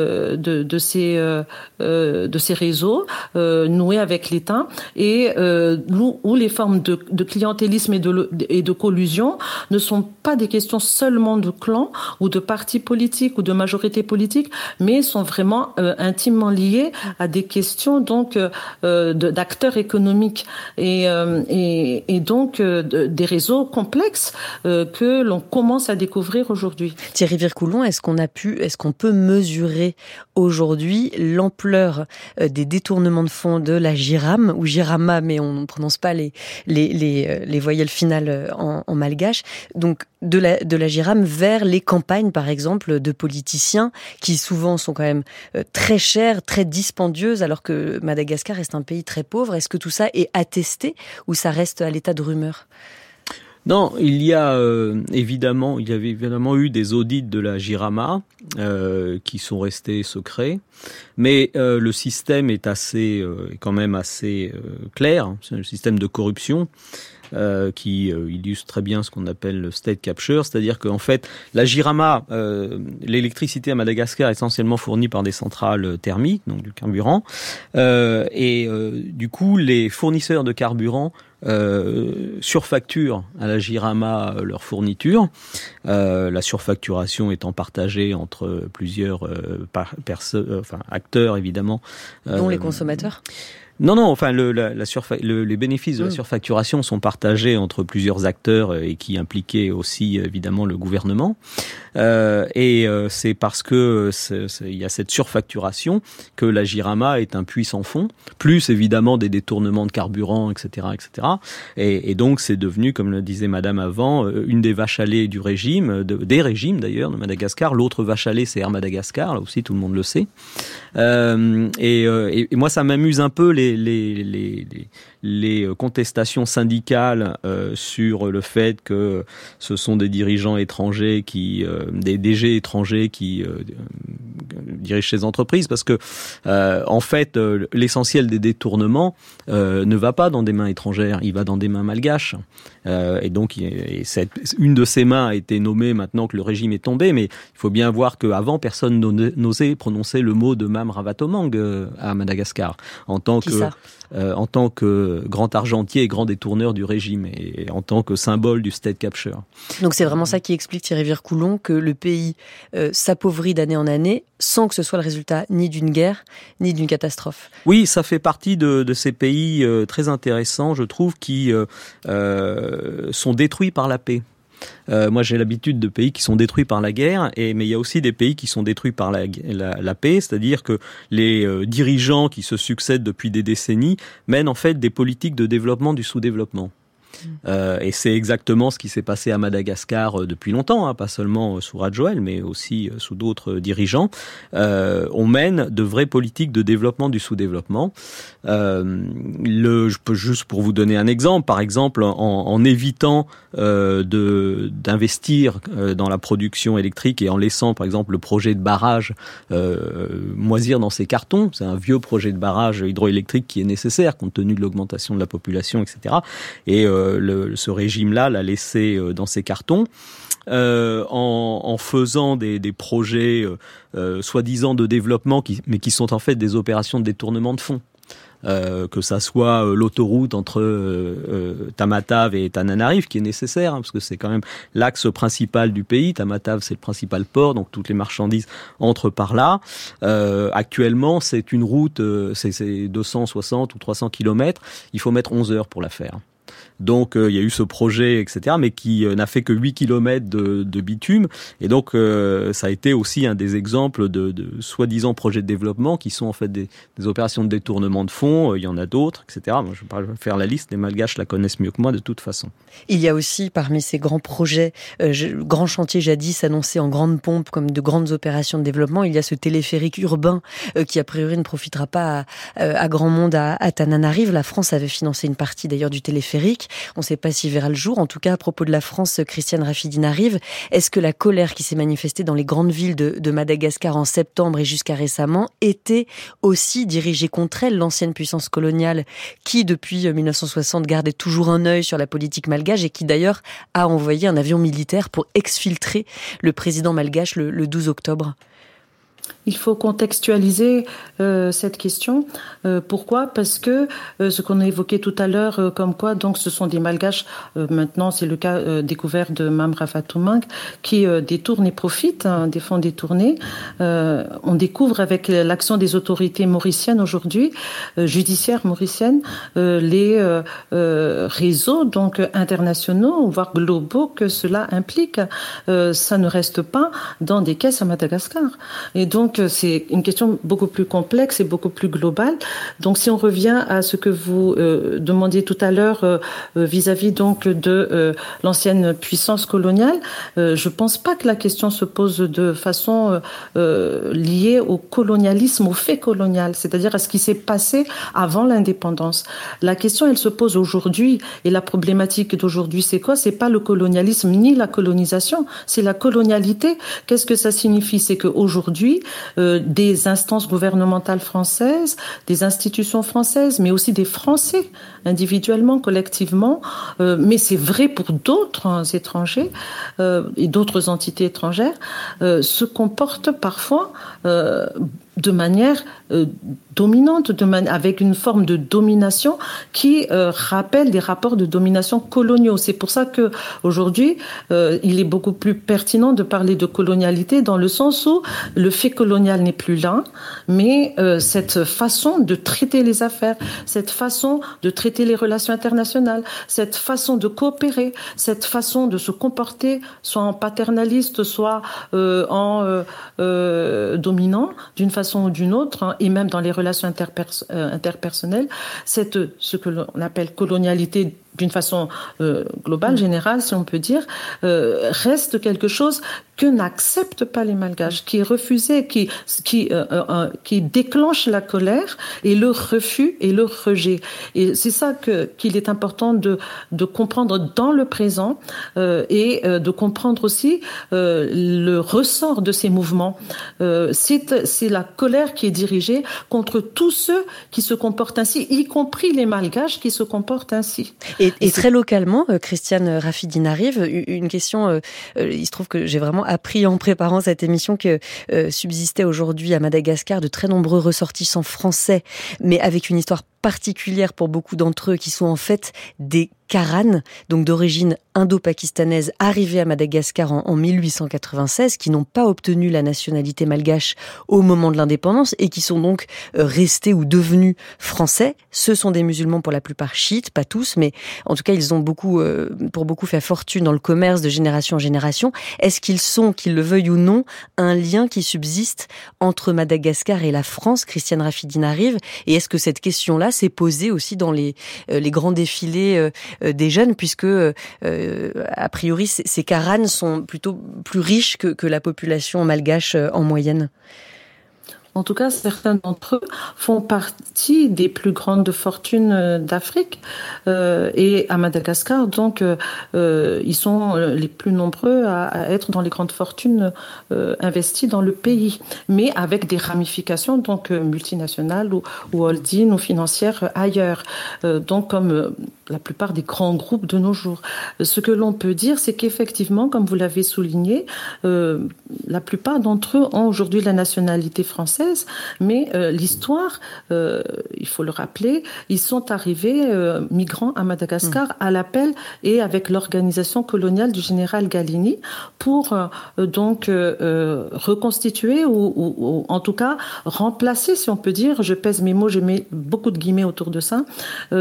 réseaux noués avec l'État et où les formes de clientélisme et de collusion ne sont pas des questions seulement de clans ou de partis politiques ou de majorités politiques, mais sont vraiment intimement liées à des questions donc d'acteurs économiques et donc des réseaux complexes que l'on commence à découvrir aujourd'hui. Thierry Vircoulon, est-ce qu'on peut mesurer aujourd'hui l'ampleur des détournements de fonds de la JIRAM ou JIRAMA, mais on ne prononce pas les voyelles finales en malgache, donc de la JIRAM vers les campagnes, par exemple, de politiciens qui souvent sont quand même très chères, très dispendieuses, alors que Madagascar reste un pays très pauvre. Est-ce que tout ça est attesté ou ça reste à l'état de rumeur ? Non, il y avait évidemment eu des audits de la JIRAMA qui sont restés secrets, mais le système est quand même assez clair, c'est un système de corruption. qui illustre très bien ce qu'on appelle le state capture, c'est-à-dire qu'en fait, la Jirama, l'électricité à Madagascar est essentiellement fournie par des centrales thermiques, donc du carburant, du coup, les fournisseurs de carburant surfacturent à la Jirama leur fourniture, la surfacturation étant partagée entre plusieurs acteurs évidemment. Dont les consommateurs ? Non, enfin, les bénéfices de la surfacturation sont partagés entre plusieurs acteurs et qui impliquaient aussi évidemment le gouvernement. C'est parce que il y a cette surfacturation que la Jirama est un puits sans fond, plus évidemment des détournements de carburant, etc., etc. Et donc c'est devenu, comme le disait Madame avant, une des vaches à lait du régime, des régimes d'ailleurs de Madagascar. L'autre vache à lait, c'est Air Madagascar, là aussi tout le monde le sait. Et moi, ça m'amuse un peu les contestations syndicales sur le fait que ce sont des dirigeants étrangers des DG étrangers qui dirigent ces entreprises, parce que en fait l'essentiel des détournements ne va pas dans des mains étrangères, il va dans des mains malgaches. Et donc une de ces mains a été nommée maintenant que le régime est tombé, mais il faut bien voir qu'avant personne n'osait prononcer le mot de Mam Ravatomang à Madagascar en tant que grand argentier et grand détourneur du régime et en tant que symbole du state capture. Donc c'est vraiment ça qui explique, Thierry Vircoulon, que le pays s'appauvrit d'année en année sans que ce soit le résultat ni d'une guerre ni d'une catastrophe. Oui, ça fait partie de ces pays très intéressants, je trouve, qui sont détruits par la paix. Moi, j'ai l'habitude de pays qui sont détruits par la guerre, mais il y a aussi des pays qui sont détruits par la paix, c'est-à-dire que les dirigeants qui se succèdent depuis des décennies mènent en fait des politiques de développement du sous-développement. Et c'est exactement ce qui s'est passé à Madagascar depuis longtemps, pas seulement sous Rajoelina, mais aussi sous d'autres dirigeants. On mène de vraies politiques de développement du sous-développement. Je peux juste pour vous donner un exemple, par exemple en évitant d'investir dans la production électrique et en laissant par exemple le projet de barrage moisir dans ses cartons. C'est un vieux projet de barrage hydroélectrique qui est nécessaire compte tenu de l'augmentation de la population, etc. Et ce régime-là l'a laissé dans ses cartons. En faisant des projets soi-disant de développement, mais qui sont en fait des opérations de détournement de fonds. Que ça soit l'autoroute entre Tamatave et Tananarive qui est nécessaire, parce que c'est quand même l'axe principal du pays. Tamatave, c'est le principal port, donc toutes les marchandises entrent par là. Actuellement, c'est une route, c'est 260 ou 300 kilomètres. Il faut mettre 11 heures pour la faire. Donc il y a eu ce projet, etc., mais qui n'a fait que 8 km de bitume. Et donc ça a été aussi un des exemples de soi-disant projets de développement qui sont en fait des opérations de détournement de fonds. Il y en a d'autres, etc. Moi, je ne vais pas faire la liste, les Malgaches la connaissent mieux que moi de toute façon. Il y a aussi parmi ces grands projets, grands chantiers jadis annoncés en grande pompe comme de grandes opérations de développement, il y a ce téléphérique urbain qui a priori ne profitera pas à grand monde à Tananarive. La France avait financé une partie d'ailleurs du téléphérique. On ne sait pas s'il verra le jour. En tout cas, à propos de la France, Christiane Rafidi-Narive, est-ce que la colère qui s'est manifestée dans les grandes villes de Madagascar en septembre et jusqu'à récemment était aussi dirigée contre elle, l'ancienne puissance coloniale qui, depuis 1960, gardait toujours un œil sur la politique malgache et qui d'ailleurs a envoyé un avion militaire pour exfiltrer le président malgache le 12 octobre ? Il faut contextualiser cette question. Pourquoi ? Parce que ce qu'on a évoqué tout à l'heure, comme quoi donc ce sont des Malgaches, maintenant c'est le cas découvert de Mam Ravatomang, qui détournent et profitent des fonds détournés. On découvre avec l'action des autorités mauriciennes aujourd'hui, judiciaires mauriciennes, les réseaux donc internationaux, voire globaux que cela implique. Ça ne reste pas dans des caisses à Madagascar. Et donc, c'est une question beaucoup plus complexe et beaucoup plus globale. Donc, si on revient à ce que vous demandiez tout à l'heure vis-à-vis donc de l'ancienne puissance coloniale, je pense pas que la question se pose de façon liée au colonialisme, au fait colonial, c'est-à-dire à ce qui s'est passé avant l'indépendance. La question, elle se pose aujourd'hui, et la problématique d'aujourd'hui, c'est quoi ? C'est pas le colonialisme ni la colonisation, c'est la colonialité. Qu'est-ce que ça signifie ? C'est qu'aujourd'hui, des instances gouvernementales françaises, des institutions françaises, mais aussi des Français, individuellement, collectivement. Mais c'est vrai pour d'autres étrangers et d'autres entités étrangères, se comportent parfois de manière dominante, avec une forme de domination qui rappelle des rapports de domination coloniaux. C'est pour ça que aujourd'hui, il est beaucoup plus pertinent de parler de colonialité dans le sens où le fait colonial n'est plus là, mais cette façon de traiter les affaires, cette façon de traiter les relations internationales, cette façon de coopérer, cette façon de se comporter, soit en paternaliste, soit en dominant, d'une façon ou d'une autre, et même dans les relations interpersonnelles, ce que l'on appelle colonialité d'une façon globale, générale, si on peut dire, reste quelque chose que n'acceptent pas les Malgaches, qui est refusé, qui déclenche la colère et le refus et le rejet. Et c'est ça qu'il est important de comprendre dans le présent et de comprendre aussi le ressort de ces mouvements. C'est la colère qui est dirigée contre tous ceux qui se comportent ainsi, y compris les Malgaches qui se comportent ainsi. Et très localement, Christiane Rafidi-Narive, une question, il se trouve que j'ai vraiment appris en préparant cette émission que subsistaient aujourd'hui à Madagascar de très nombreux ressortissants français, mais avec une histoire particulière pour beaucoup d'entre eux qui sont en fait des Karanes, donc d'origine indo-pakistanaise, arrivés à Madagascar en 1896, qui n'ont pas obtenu la nationalité malgache au moment de l'indépendance et qui sont donc restés ou devenus français. Ce sont des musulmans pour la plupart chiites, pas tous, mais en tout cas ils ont pour beaucoup fait fortune dans le commerce de génération en génération. Est-ce qu'ils sont, qu'ils le veuillent ou non, un lien qui subsiste entre Madagascar et la France, Christiane Rafidi-Narive? Et est-ce que cette question-là s'est posée aussi dans les grands défilés des jeunes, puisque a priori ces Karanes sont plutôt plus riches que la population malgache en moyenne? En tout cas, certains d'entre eux font partie des plus grandes fortunes d'Afrique et à Madagascar, donc ils sont les plus nombreux à être dans les grandes fortunes investies dans le pays, mais avec des ramifications donc multinationales ou holding ou financières ailleurs, donc comme la plupart des grands groupes de nos jours. Ce que l'on peut dire, c'est qu'effectivement, comme vous l'avez souligné, la plupart d'entre eux ont aujourd'hui la nationalité française, mais l'histoire, il faut le rappeler, ils sont arrivés migrants à Madagascar à l'appel et avec l'organisation coloniale du général Galini pour donc reconstituer ou en tout cas remplacer, si on peut dire, je pèse mes mots, je mets beaucoup de guillemets autour de ça,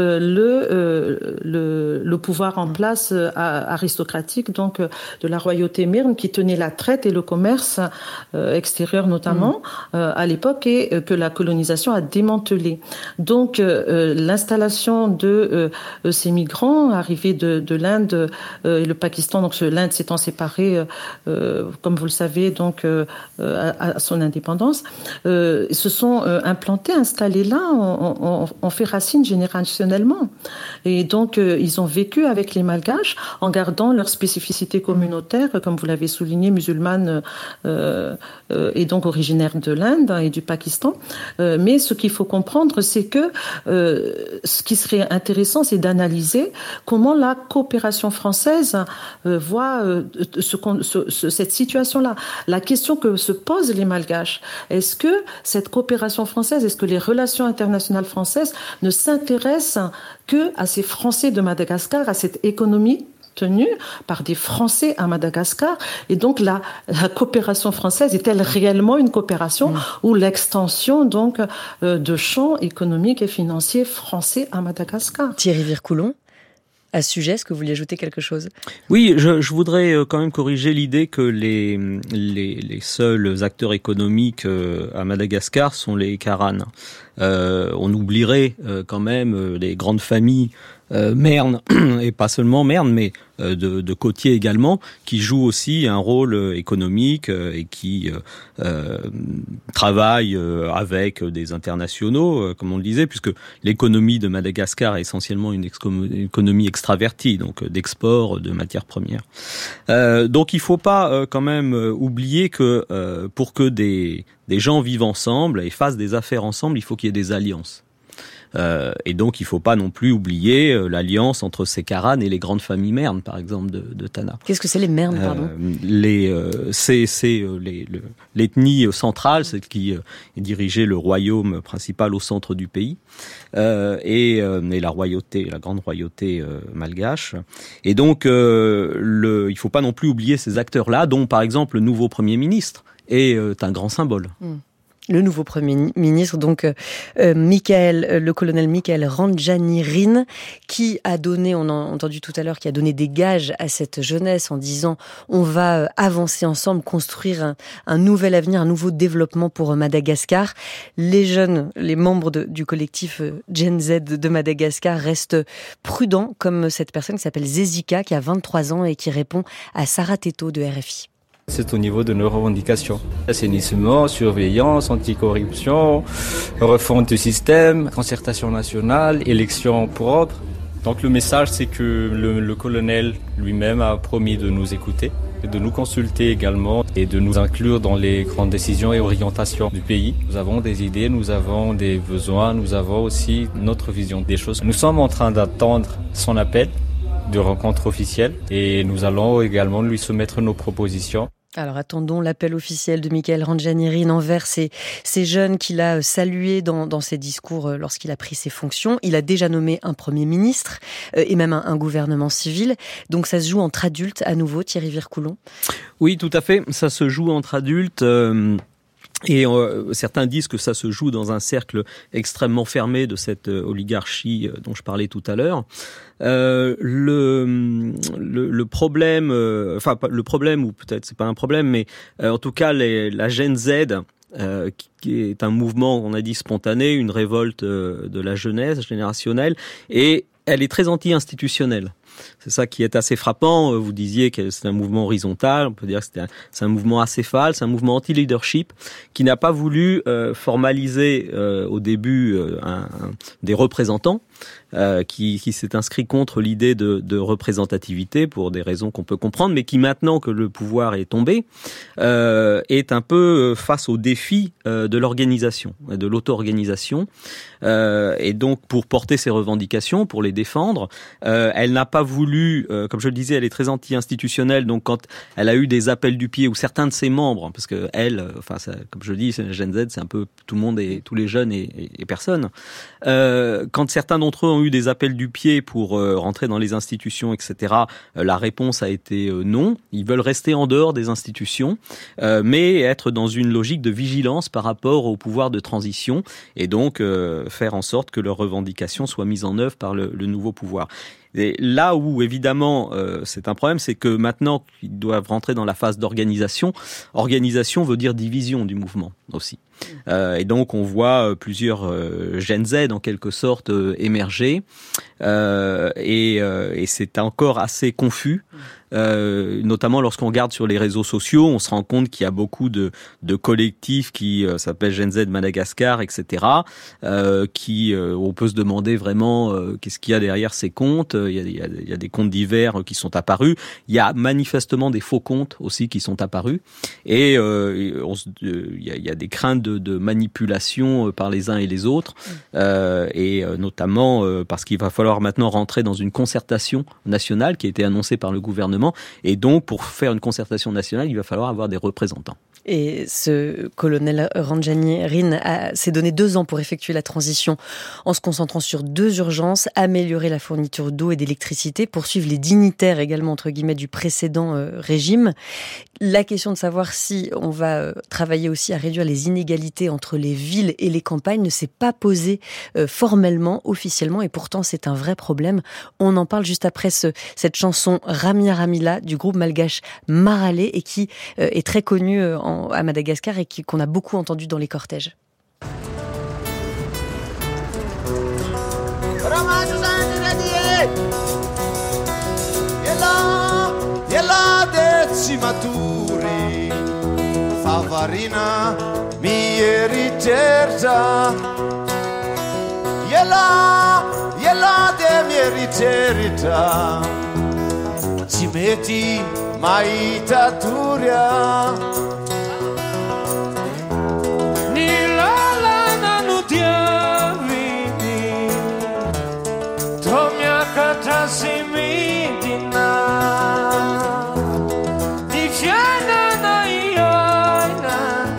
le pouvoir en place aristocratique donc de la royauté myrne qui tenait la traite et le commerce extérieur notamment à l'époque et que la colonisation a démantelé. Donc l'installation de ces migrants arrivés de l'Inde et le Pakistan, donc l'Inde s'étant séparée comme vous le savez donc à son indépendance, se sont implantés, installés là, ont fait racine générationnellement. Et donc, ils ont vécu avec les Malgaches en gardant leur spécificité communautaire, comme vous l'avez souligné, musulmane et donc originaire de l'Inde et du Pakistan. Mais ce qu'il faut comprendre, c'est que ce qui serait intéressant, c'est d'analyser comment la coopération française voit cette situation-là. La question que se posent les Malgaches, est-ce que cette coopération française, est-ce que les relations internationales françaises ne s'intéressent que à ces Français de Madagascar, à cette économie tenue par des Français à Madagascar, et donc la coopération française est-elle réellement une coopération ou l'extension donc de champs économiques et financiers français à Madagascar? Thierry Vircoulon, à ce sujet, est-ce que vous vouliez ajouter quelque chose? Oui, je voudrais quand même corriger l'idée que les seuls acteurs économiques à Madagascar sont les Karanes. On oublierait quand même les grandes familles Merne, et pas seulement Merne, mais de Côtier également, qui jouent aussi un rôle économique et qui travaillent avec des internationaux, comme on le disait, puisque l'économie de Madagascar est essentiellement une économie extravertie, donc d'export de matières premières. Donc il faut pas quand même oublier que pour que des gens vivent ensemble et fassent des affaires ensemble, il faut qu'il y ait des alliances. Et donc il ne faut pas non plus oublier l'alliance entre Cekaran et les grandes familles Merne, par exemple, de Tana. Qu'est-ce que c'est les Merne, pardon ? C'est l'ethnie centrale, celle qui dirigeait le royaume principal au centre du pays, et la grande royauté malgache. Et donc il ne faut pas non plus oublier ces acteurs-là, dont par exemple le nouveau Premier ministre est un grand symbole. Le nouveau Premier ministre, donc le colonel Michael Randjanirin, qui a donné, on a entendu tout à l'heure, qui a donné des gages à cette jeunesse en disant on va avancer ensemble, construire un nouvel avenir, un nouveau développement pour Madagascar. Les jeunes, les membres du collectif Gen Z de Madagascar restent prudents, comme cette personne qui s'appelle Zezika, qui a 23 ans et qui répond à Sarah Teto de RFI. C'est au niveau de nos revendications. Assainissement, surveillance, anticorruption, refonte du système, concertation nationale, élections propres. Donc le message, c'est que le colonel lui-même a promis de nous écouter, de nous consulter également et de nous inclure dans les grandes décisions et orientations du pays. Nous avons des idées, nous avons des besoins, nous avons aussi notre vision des choses. Nous sommes en train d'attendre son appel de rencontre officielle et nous allons également lui soumettre nos propositions. Alors attendons l'appel officiel de Michael Randjanirin envers ces jeunes qu'il a salués dans ses discours lorsqu'il a pris ses fonctions. Il a déjà nommé un Premier ministre et même un gouvernement civil. Donc ça se joue entre adultes à nouveau, Thierry Vircoulon. Oui, tout à fait. Ça se joue entre adultes. Et certains disent que ça se joue dans un cercle extrêmement fermé de cette oligarchie dont je parlais tout à l'heure. Le problème, le problème, ou peut-être c'est pas un problème, mais en tout cas la Gen Z, qui est un mouvement, on a dit, spontané, une révolte de la jeunesse générationnelle, et elle est très anti-institutionnelle. C'est ça qui est assez frappant. Vous disiez que c'est un mouvement horizontal, on peut dire que c'est un mouvement acéphale, c'est un mouvement anti-leadership qui n'a pas voulu formaliser au début des représentants, qui s'est inscrit contre l'idée de représentativité pour des raisons qu'on peut comprendre, mais qui maintenant que le pouvoir est tombé, est un peu face au défi de l'organisation, de l'auto-organisation, et donc pour porter ses revendications, pour les défendre, elle n'a pas voulu, comme je le disais, elle est très anti-institutionnelle, donc quand elle a eu des appels du pied, ou certains de ses membres, parce que elle, comme je le dis, la Gen Z, c'est un peu tout le monde, et tous les jeunes et personne, quand certains d'entre eux ont eu des appels du pied pour rentrer dans les institutions, etc., la réponse a été non. Ils veulent rester en dehors des institutions, mais être dans une logique de vigilance par rapport au pouvoir de transition, et donc faire en sorte que leurs revendications soient mises en œuvre par le nouveau pouvoir. Et là où, évidemment, c'est un problème, c'est que maintenant qu'ils doivent rentrer dans la phase d'organisation, organisation veut dire division du mouvement aussi. Et donc, on voit plusieurs Gen Z, en quelque sorte, émerger. Et c'est encore assez confus. Notamment lorsqu'on regarde sur les réseaux sociaux, on se rend compte qu'il y a beaucoup de collectifs qui s'appellent Gen Z Madagascar, etc. On peut se demander vraiment qu'est-ce qu'il y a derrière ces comptes. Il y a des comptes divers qui sont apparus. Il y a manifestement des faux comptes aussi qui sont apparus. Et il y a des craintes de manipulation par les uns et les autres. Et notamment parce qu'il va falloir maintenant rentrer dans une concertation nationale qui a été annoncée par le gouvernement. Et donc, pour faire une concertation nationale, il va falloir avoir des représentants. Et ce colonel Randjanirin s'est donné 2 ans pour effectuer la transition en se concentrant sur 2 urgences, améliorer la fourniture d'eau et d'électricité, poursuivre les dignitaires également, entre guillemets, du précédent régime. La question de savoir si on va travailler aussi à réduire les inégalités entre les villes et les campagnes ne s'est pas posée formellement, officiellement, et pourtant c'est un vrai problème. On en parle juste après cette chanson Ramia Ramila du groupe malgache Maralé, et qui est très connue à Madagascar et qu'on a beaucoup entendu dans les cortèges. Ela deci maturi Favarina mi ricerca Ela de mi ricerca Ci metti mai taturia Ni la non ti avvini To mi accattassi mi dinà Di fiana na io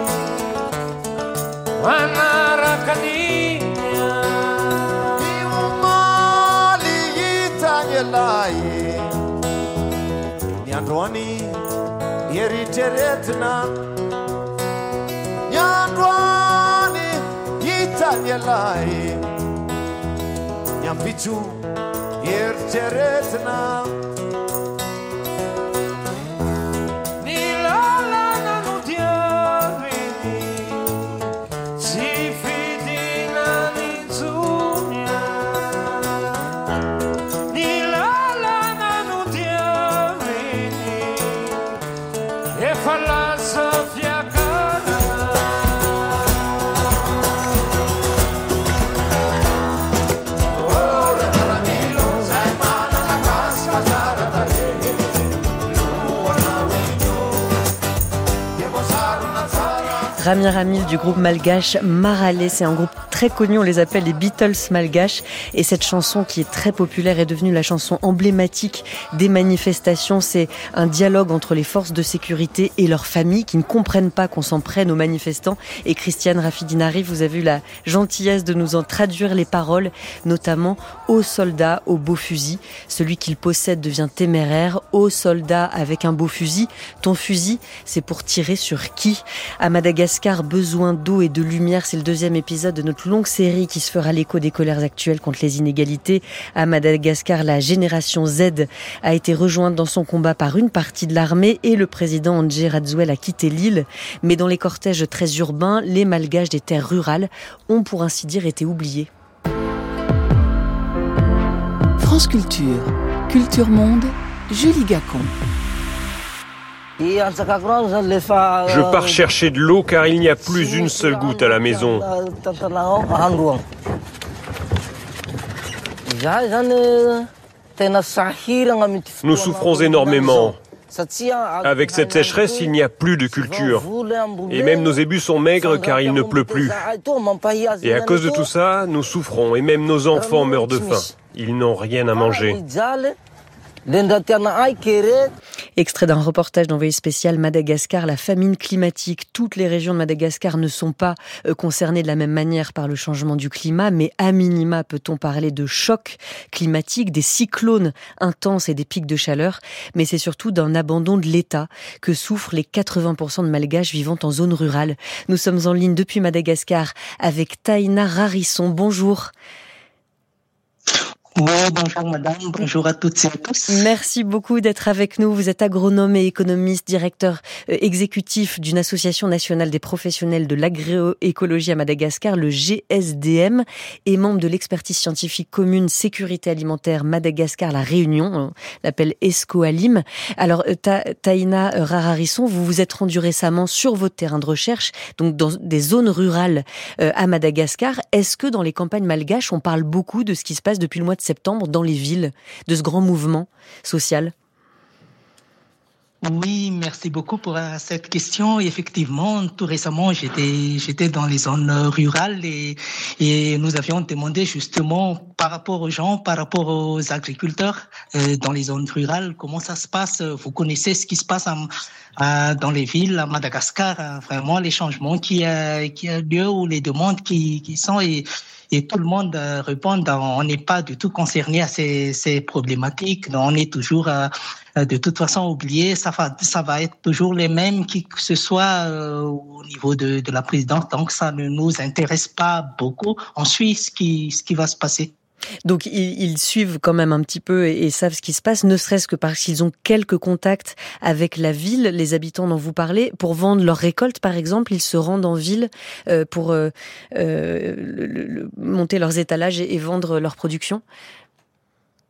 Manara caninia Di umali italiani Nyandwani yeriteretna Nyandwani itanyelai Nyampichu yeriteretna Nilala nanutiavini Sifidina nizunya Nilala nanutiavini E falla Sofia Ramir Amil du groupe malgache Maralé, c'est un groupe très connu, on les appelle les Beatles malgaches, et cette chanson qui est très populaire est devenue la chanson emblématique des manifestations. C'est un dialogue entre les forces de sécurité et leurs familles qui ne comprennent pas qu'on s'en prenne aux manifestants. Et Christiane Rafidinari, vous avez eu la gentillesse de nous en traduire les paroles, notamment « Ô soldat, au beau fusil, celui qu'il possède devient téméraire. Ô soldat avec un beau fusil, ton fusil, c'est pour tirer sur qui ?» À Madagascar, besoin d'eau et de lumière, c'est le deuxième épisode de notre longue série qui se fera l'écho des colères actuelles contre les inégalités. À Madagascar, la génération Z a été rejointe dans son combat par une partie de l'armée et le président Andjé Rajoelina a quitté l'île. Mais dans les cortèges très urbains, les malgaches des terres rurales ont pour ainsi dire été oubliés. France Culture, Culture Monde, Julie Gacon. Je pars chercher de l'eau car il n'y a plus une seule goutte à la maison. Nous souffrons énormément. Avec cette sécheresse, il n'y a plus de culture. Et même nos ébus sont maigres car il ne pleut plus. Et à cause de tout ça, nous souffrons et même nos enfants meurent de faim. Ils n'ont rien à manger. Extrait d'un reportage d'Envoyé spécial Madagascar, la famine climatique. Toutes les régions de Madagascar ne sont pas concernées de la même manière par le changement du climat, mais à minima peut-on parler de choc climatique, des cyclones intenses et des pics de chaleur, mais c'est surtout d'un abandon de l'État que souffrent les 80% de Malgaches vivant en zone rurale. Nous sommes en ligne depuis Madagascar avec Taïna Rarisson. Bonjour. Oui, bonjour madame, bonjour à toutes et à tous. Merci beaucoup d'être avec nous. Vous êtes agronome et économiste, directeur exécutif d'une association nationale des professionnels de l'agroécologie à Madagascar, le GSDM, et membre de l'expertise scientifique commune sécurité alimentaire Madagascar, la Réunion, on l'appelle ESCOALIM. Alors Taïna Rarisson, vous vous êtes rendu récemment sur votre terrain de recherche, donc dans des zones rurales à Madagascar. Est-ce que dans les campagnes malgaches, on parle beaucoup de ce qui se passe depuis le mois de septembre dans les villes, de ce grand mouvement social? Oui, merci beaucoup pour cette question. Effectivement, tout récemment, j'étais dans les zones rurales et nous avions demandé justement par rapport aux gens, par rapport aux agriculteurs dans les zones rurales, comment ça se passe. Vous connaissez ce qui se passe dans les villes à Madagascar, vraiment les changements qui a lieu ou les demandes qui sont et tout le monde répond, on n'est pas du tout concerné à ces problématiques, on est toujours de toute façon oublié, ça va être toujours les mêmes, que ce soit au niveau de la présidence, donc ça ne nous intéresse pas beaucoup, on suit ce qui va se passer. Donc ils suivent quand même un petit peu et savent ce qui se passe, ne serait-ce que parce qu'ils ont quelques contacts avec la ville, les habitants dont vous parlez. Pour vendre leurs récoltes, par exemple, ils se rendent en ville pour monter leurs étalages et vendre leur production.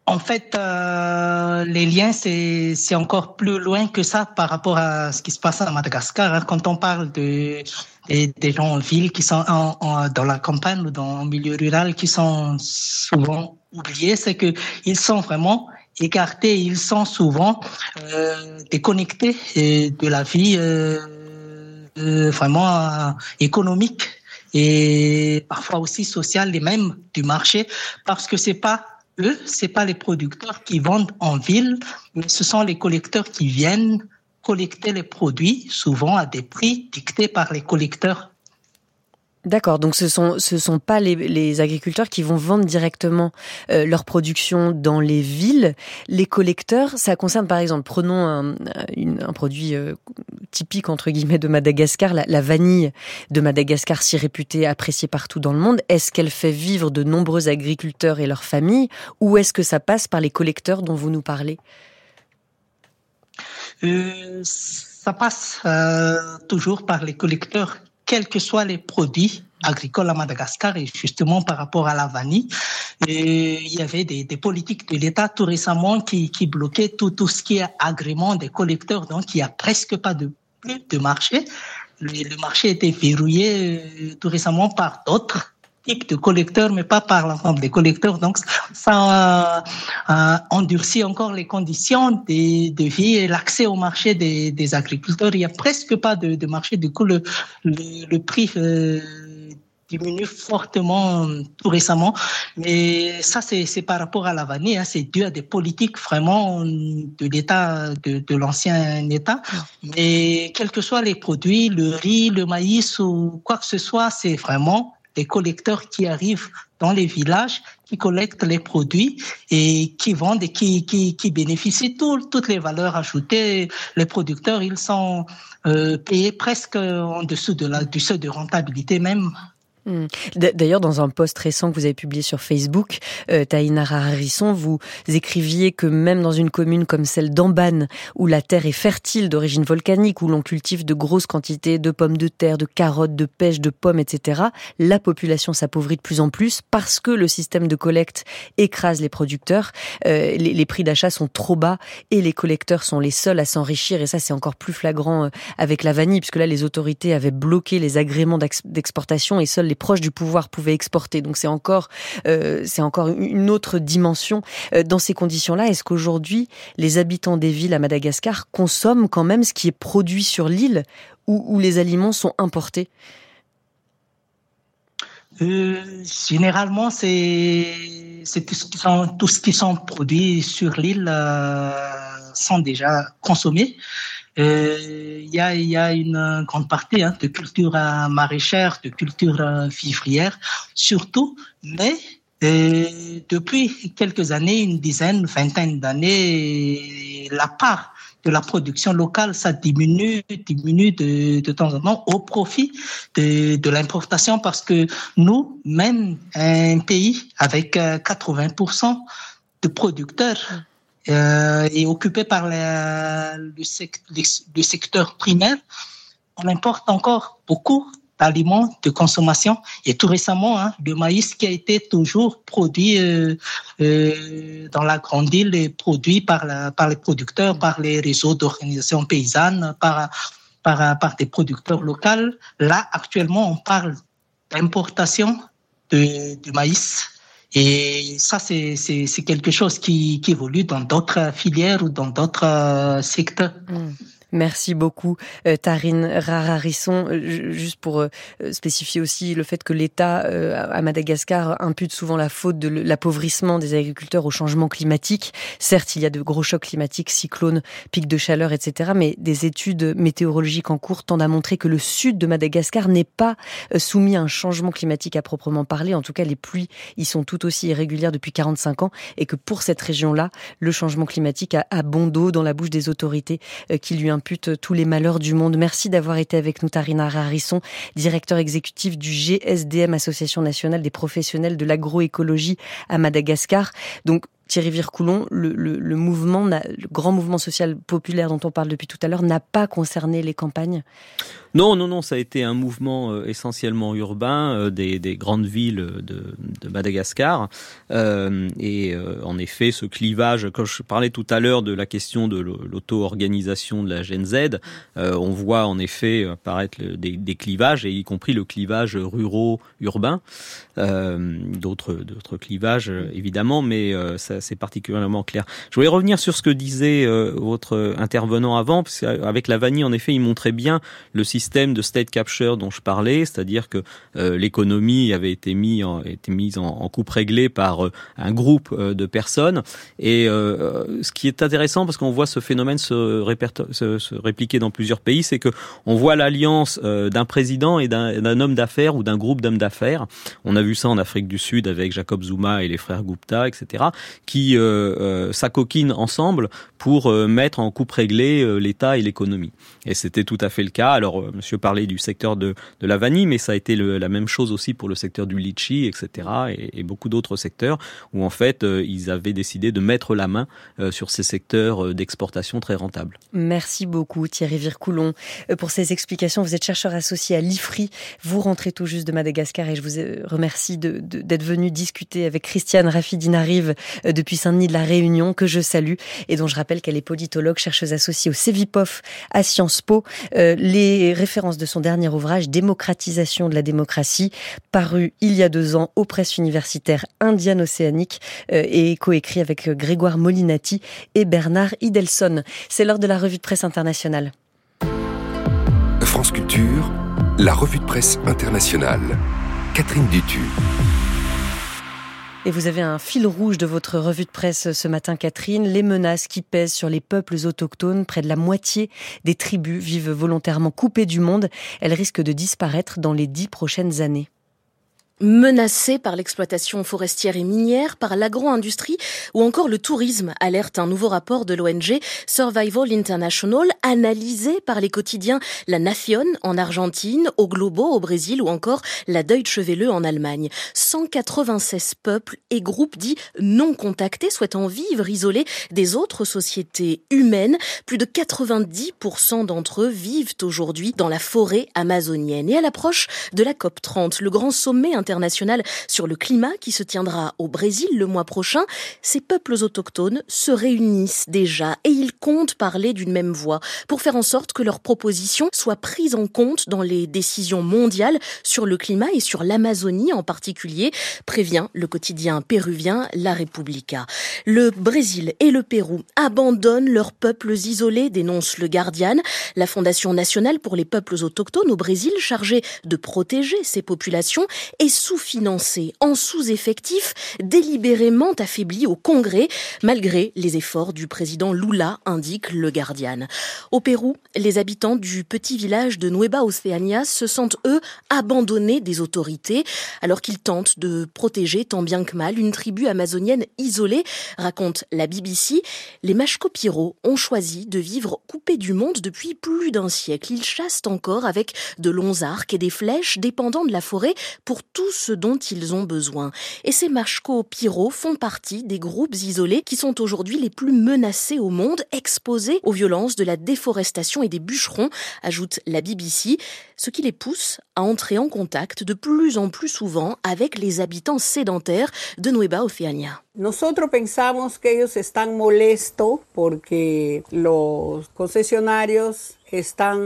En fait, les liens, c'est encore plus loin que ça par rapport à ce qui se passe à Madagascar. Quand on parle des gens en ville qui sont dans la campagne ou dans le milieu rural qui sont souvent oubliés, c'est que ils sont vraiment écartés, ils sont souvent déconnectés de la vie vraiment économique et parfois aussi sociale et même du marché, parce que c'est pas les producteurs qui vendent en ville, mais ce sont les collecteurs qui viennent collecter les produits, souvent à des prix dictés par les collecteurs. D'accord, donc ce sont pas les agriculteurs qui vont vendre directement leur production dans les villes. Les collecteurs, ça concerne par exemple, prenons un produit typique entre guillemets de Madagascar, la vanille de Madagascar, si réputée, appréciée partout dans le monde. Est-ce qu'elle fait vivre de nombreux agriculteurs et leurs familles, ou est-ce que ça passe par les collecteurs dont vous nous parlez ? Ça passe toujours par les collecteurs, quels que soient les produits agricoles à Madagascar, et justement par rapport à la vanille. Et il y avait des politiques de l'État tout récemment qui bloquaient tout ce qui est agrément des collecteurs, donc il n'y a presque pas plus de marché. Le marché était verrouillé tout récemment par d'autres types de collecteurs, mais pas par l'ensemble des collecteurs. Donc, ça endurcit encore les conditions de vie et l'accès au marché des agriculteurs. Il n'y a presque pas de marché. Du coup, le prix diminue fortement tout récemment. Mais ça, c'est par rapport à la vanille. C'est dû à des politiques vraiment de l'État, de l'ancien État. Mais quels que soient les produits, le riz, le maïs ou quoi que ce soit, c'est vraiment des collecteurs qui arrivent dans les villages, qui collectent les produits et qui vendent et qui bénéficient toutes les valeurs ajoutées. Les producteurs, ils sont payés presque en dessous du seuil de rentabilité même. D'ailleurs, dans un post récent que vous avez publié sur Facebook, Taïnara Harrison, vous écriviez que même dans une commune comme celle d'Amban, où la terre est fertile d'origine volcanique, où l'on cultive de grosses quantités de pommes de terre, de carottes, de pêches, de pommes, etc., la population s'appauvrit de plus en plus parce que le système de collecte écrase les producteurs, les prix d'achat sont trop bas et les collecteurs sont les seuls à s'enrichir, et ça c'est encore plus flagrant avec la vanille, puisque là les autorités avaient bloqué les agréments d'exportation et seuls les proches du pouvoir pouvaient exporter. Donc c'est encore une autre dimension. Dans ces conditions-là, est-ce qu'aujourd'hui, les habitants des villes à Madagascar consomment quand même ce qui est produit sur l'île, ou les aliments sont importés ? Généralement, c'est tout ce qui sont produits sur l'île sont déjà consommés. Il y a une grande partie de culture maraîchère, de culture vivrière, surtout, mais depuis quelques années, une vingtaine d'années, la part de la production locale, ça diminue de temps en temps au profit de l'importation, parce que nous, même un pays avec 80% de producteurs, est occupé par le secteur primaire, on importe encore beaucoup d'aliments de consommation. Et tout récemment, le maïs qui a été toujours produit dans la grande île est produit par les producteurs, par les réseaux d'organisations paysannes, par des producteurs locaux. Là, actuellement, on parle d'importation du maïs. Et ça, c'est quelque chose qui évolue dans d'autres filières ou dans d'autres secteurs. Merci beaucoup, Tarine Rararisson. Juste pour spécifier aussi le fait que l'État à Madagascar impute souvent la faute de l'appauvrissement des agriculteurs au changement climatique. Certes, il y a de gros chocs climatiques, cyclones, pics de chaleur, etc. Mais des études météorologiques en cours tendent à montrer que le sud de Madagascar n'est pas soumis à un changement climatique à proprement parler. En tout cas, les pluies y sont tout aussi irrégulières depuis 45 ans, et que pour cette région-là, le changement climatique a bon dos dans la bouche des autorités qui lui imputent tous les malheurs du monde. Merci d'avoir été avec nous, Taïnara Harrison, directeur exécutif du GSDM, Association nationale des professionnels de l'agroécologie à Madagascar. Donc, Thierry Vircoulon, le mouvement, le grand mouvement social populaire dont on parle depuis tout à l'heure, n'a pas concerné les campagnes ? Non, ça a été un mouvement essentiellement urbain des grandes villes de Madagascar. En effet, ce clivage, quand je parlais tout à l'heure de la question de l'auto-organisation de la Gen Z, on voit en effet apparaître des clivages, et y compris le clivage ruraux-urbain. D'autres clivages, évidemment, mais ça c'est particulièrement clair. Je voulais revenir sur ce que disait votre intervenant avant, parce qu'avec Lavagny, en effet, il montrait bien le système de state capture dont je parlais, c'est-à-dire que l'économie avait été mise en coupe réglée par un groupe de personnes. Et ce qui est intéressant, parce qu'on voit ce phénomène se répliquer dans plusieurs pays, c'est que on voit l'alliance d'un président et d'un homme d'affaires ou d'un groupe d'hommes d'affaires. On a vu ça en Afrique du Sud avec Jacob Zuma et les frères Gupta, etc., qui s'acoquinent ensemble pour mettre en coupe réglée l'État et l'économie. Et c'était tout à fait le cas. Alors, monsieur parlait du secteur de la vanille, mais ça a été la même chose aussi pour le secteur du litchi, etc., et beaucoup d'autres secteurs où, en fait, ils avaient décidé de mettre la main sur ces secteurs d'exportation très rentables. Merci beaucoup, Thierry Vircoulon, pour ces explications. Vous êtes chercheur associé à l'IFRI. Vous rentrez tout juste de Madagascar et je vous remercie d'être venu discuter avec Christiane Rafidi-Narive depuis Saint-Denis de la Réunion, que je salue, et dont je rappelle qu'elle est politologue, chercheuse associée au CEVIPOF à Sciences Po. Les références de son dernier ouvrage, Démocratisation de la démocratie, paru il y a 2 ans aux presses universitaires indienne-océaniques et coécrit avec Grégoire Molinati et Bernard Idelson. C'est l'heure de la revue de presse internationale. France Culture, la revue de presse internationale. Catherine Dutu. Et vous avez un fil rouge de votre revue de presse ce matin, Catherine, les menaces qui pèsent sur les peuples autochtones. Près de la moitié des tribus vivent volontairement coupées du monde. Elles risquent de disparaître dans les 10 prochaines années. Menacés par l'exploitation forestière et minière, par l'agro-industrie ou encore le tourisme, alerte un nouveau rapport de l'ONG Survival International, analysé par les quotidiens La Nación en Argentine, O Globo au Brésil ou encore la Deutsche Welle en Allemagne. 196 peuples et groupes dits non contactés souhaitant vivre isolés des autres sociétés humaines. Plus de 90% d'entre eux vivent aujourd'hui dans la forêt amazonienne. Et à l'approche de la COP30, le grand sommet international sur le climat qui se tiendra au Brésil le mois prochain, ces peuples autochtones se réunissent déjà et ils comptent parler d'une même voix pour faire en sorte que leurs propositions soient prises en compte dans les décisions mondiales sur le climat et sur l'Amazonie en particulier, prévient le quotidien péruvien La República. Le Brésil et le Pérou abandonnent leurs peuples isolés, dénonce le Guardian. La Fondation nationale pour les peuples autochtones au Brésil, chargée de protéger ces populations, est sous-financée, en sous-effectif, délibérément affaiblie au Congrès, malgré les efforts du président Lula, indique le Guardian. Au Pérou, les habitants du petit village de Nueva Oceania se sentent, eux, abandonnés des autorités, alors qu'ils tentent de protéger tant bien que mal une tribu amazonienne isolée, raconte la BBC. Les Mashco-Piro ont choisi de vivre coupés du monde depuis plus d'1 siècle. Ils chassent encore avec de longs arcs et des flèches dépendant de la forêt pour tout ce dont ils ont besoin. Et ces Mashco-Piro font partie des groupes isolés qui sont aujourd'hui les plus menacés au monde, exposés aux violences de la déforestation et des bûcherons, ajoute la BBC, ce qui les pousse à entrer en contact de plus en plus souvent avec les habitants sédentaires de Nueva Oceania. Nosotros pensamos que ellos están molestos porque los concesionarios están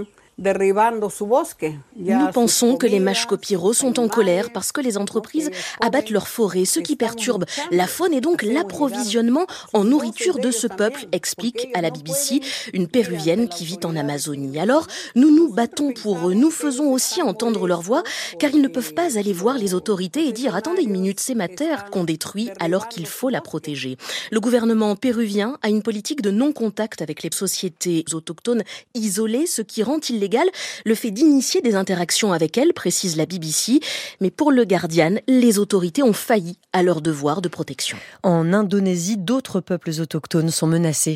Nous pensons que les Mashco-Piro sont en colère parce que les entreprises abattent leurs forêts, ce qui perturbe la faune et donc l'approvisionnement en nourriture de ce peuple, explique à la BBC une péruvienne qui vit en Amazonie. Alors, nous nous battons pour eux, nous faisons aussi entendre leur voix, car ils ne peuvent pas aller voir les autorités et dire « Attendez une minute, c'est ma terre qu'on détruit alors qu'il faut la protéger ». Le gouvernement péruvien a une politique de non-contact avec les sociétés autochtones isolées, ce qui rend illégal le fait d'initier des interactions avec elles, précise la BBC. Mais pour le Guardian, les autorités ont failli à leur devoir de protection. En Indonésie, d'autres peuples autochtones sont menacés.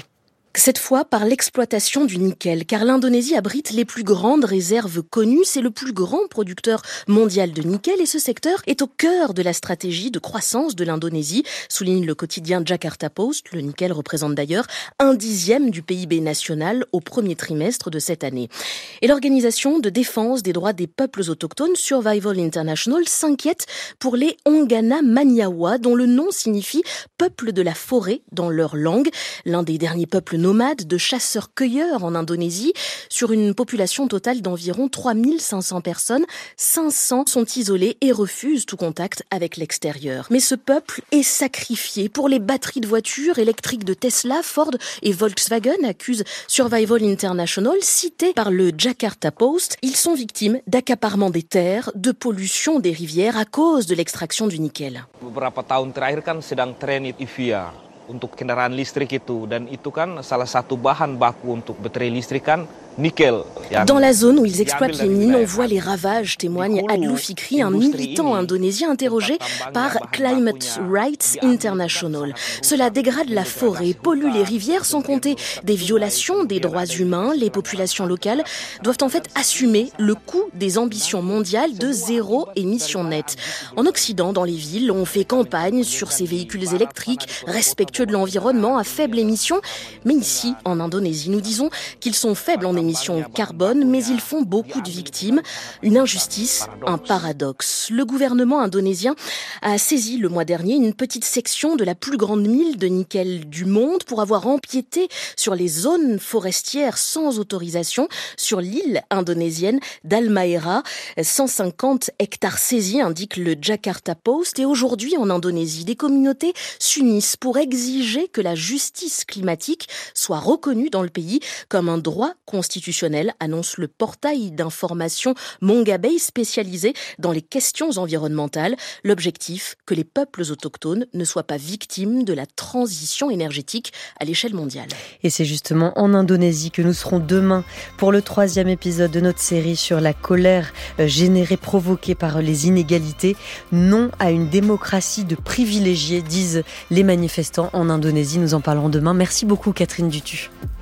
Cette fois par l'exploitation du nickel, car l'Indonésie abrite les plus grandes réserves connues. C'est le plus grand producteur mondial de nickel et ce secteur est au cœur de la stratégie de croissance de l'Indonésie, souligne le quotidien Jakarta Post. Le nickel représente d'ailleurs 1/10 du PIB national au premier trimestre de cette année. Et l'organisation de défense des droits des peuples autochtones Survival International s'inquiète pour les Ongana Maniawa, dont le nom signifie peuple de la forêt dans leur langue, l'un des derniers peuples nomades de chasseurs-cueilleurs en Indonésie. Sur une population totale d'environ 3500 personnes, 500 sont isolés et refusent tout contact avec l'extérieur. Mais ce peuple est sacrifié. Pour les batteries de voitures électriques de Tesla, Ford et Volkswagen, accusent Survival International, cité par le Jakarta Post. Ils sont victimes d'accaparement des terres, de pollution des rivières à cause de l'extraction du nickel. Beberapa tahun terakhir kan sedang tren EV untuk kendaraan listrik itu dan itu kan salah satu bahan baku untuk baterai listrik kan nickel. Dans la zone où ils exploitent les mines, on voit les ravages, témoigne Adlou Fikri, un militant indonésien interrogé par Climate Rights International. Cela dégrade la forêt, pollue les rivières, sans compter des violations des droits humains. Les populations locales doivent en fait assumer le coût des ambitions mondiales de zéro émission nette. En Occident, dans les villes, on fait campagne sur ces véhicules électriques respectueux de l'environnement à faible émission. Mais ici, en Indonésie, nous disons qu'ils sont faibles en émissions carbone, mais ils font beaucoup de victimes. Une injustice, un paradoxe. Le gouvernement indonésien a saisi le mois dernier une petite section de la plus grande mine de nickel du monde pour avoir empiété sur les zones forestières sans autorisation sur l'île indonésienne d'Halmahera. 150 hectares saisis, indique le Jakarta Post. Et aujourd'hui, en Indonésie, des communautés s'unissent pour exiger que la justice climatique soit reconnue dans le pays comme un droit constitutionnel, annonce le portail d'information Mongabay spécialisé dans les questions environnementales. L'objectif, que les peuples autochtones ne soient pas victimes de la transition énergétique à l'échelle mondiale. Et c'est justement en Indonésie que nous serons demain pour le 3e épisode de notre série sur la colère générée, provoquée par les inégalités. Non à une démocratie de privilégiés, disent les manifestants en Indonésie. Nous en parlerons demain. Merci beaucoup Catherine Dutu.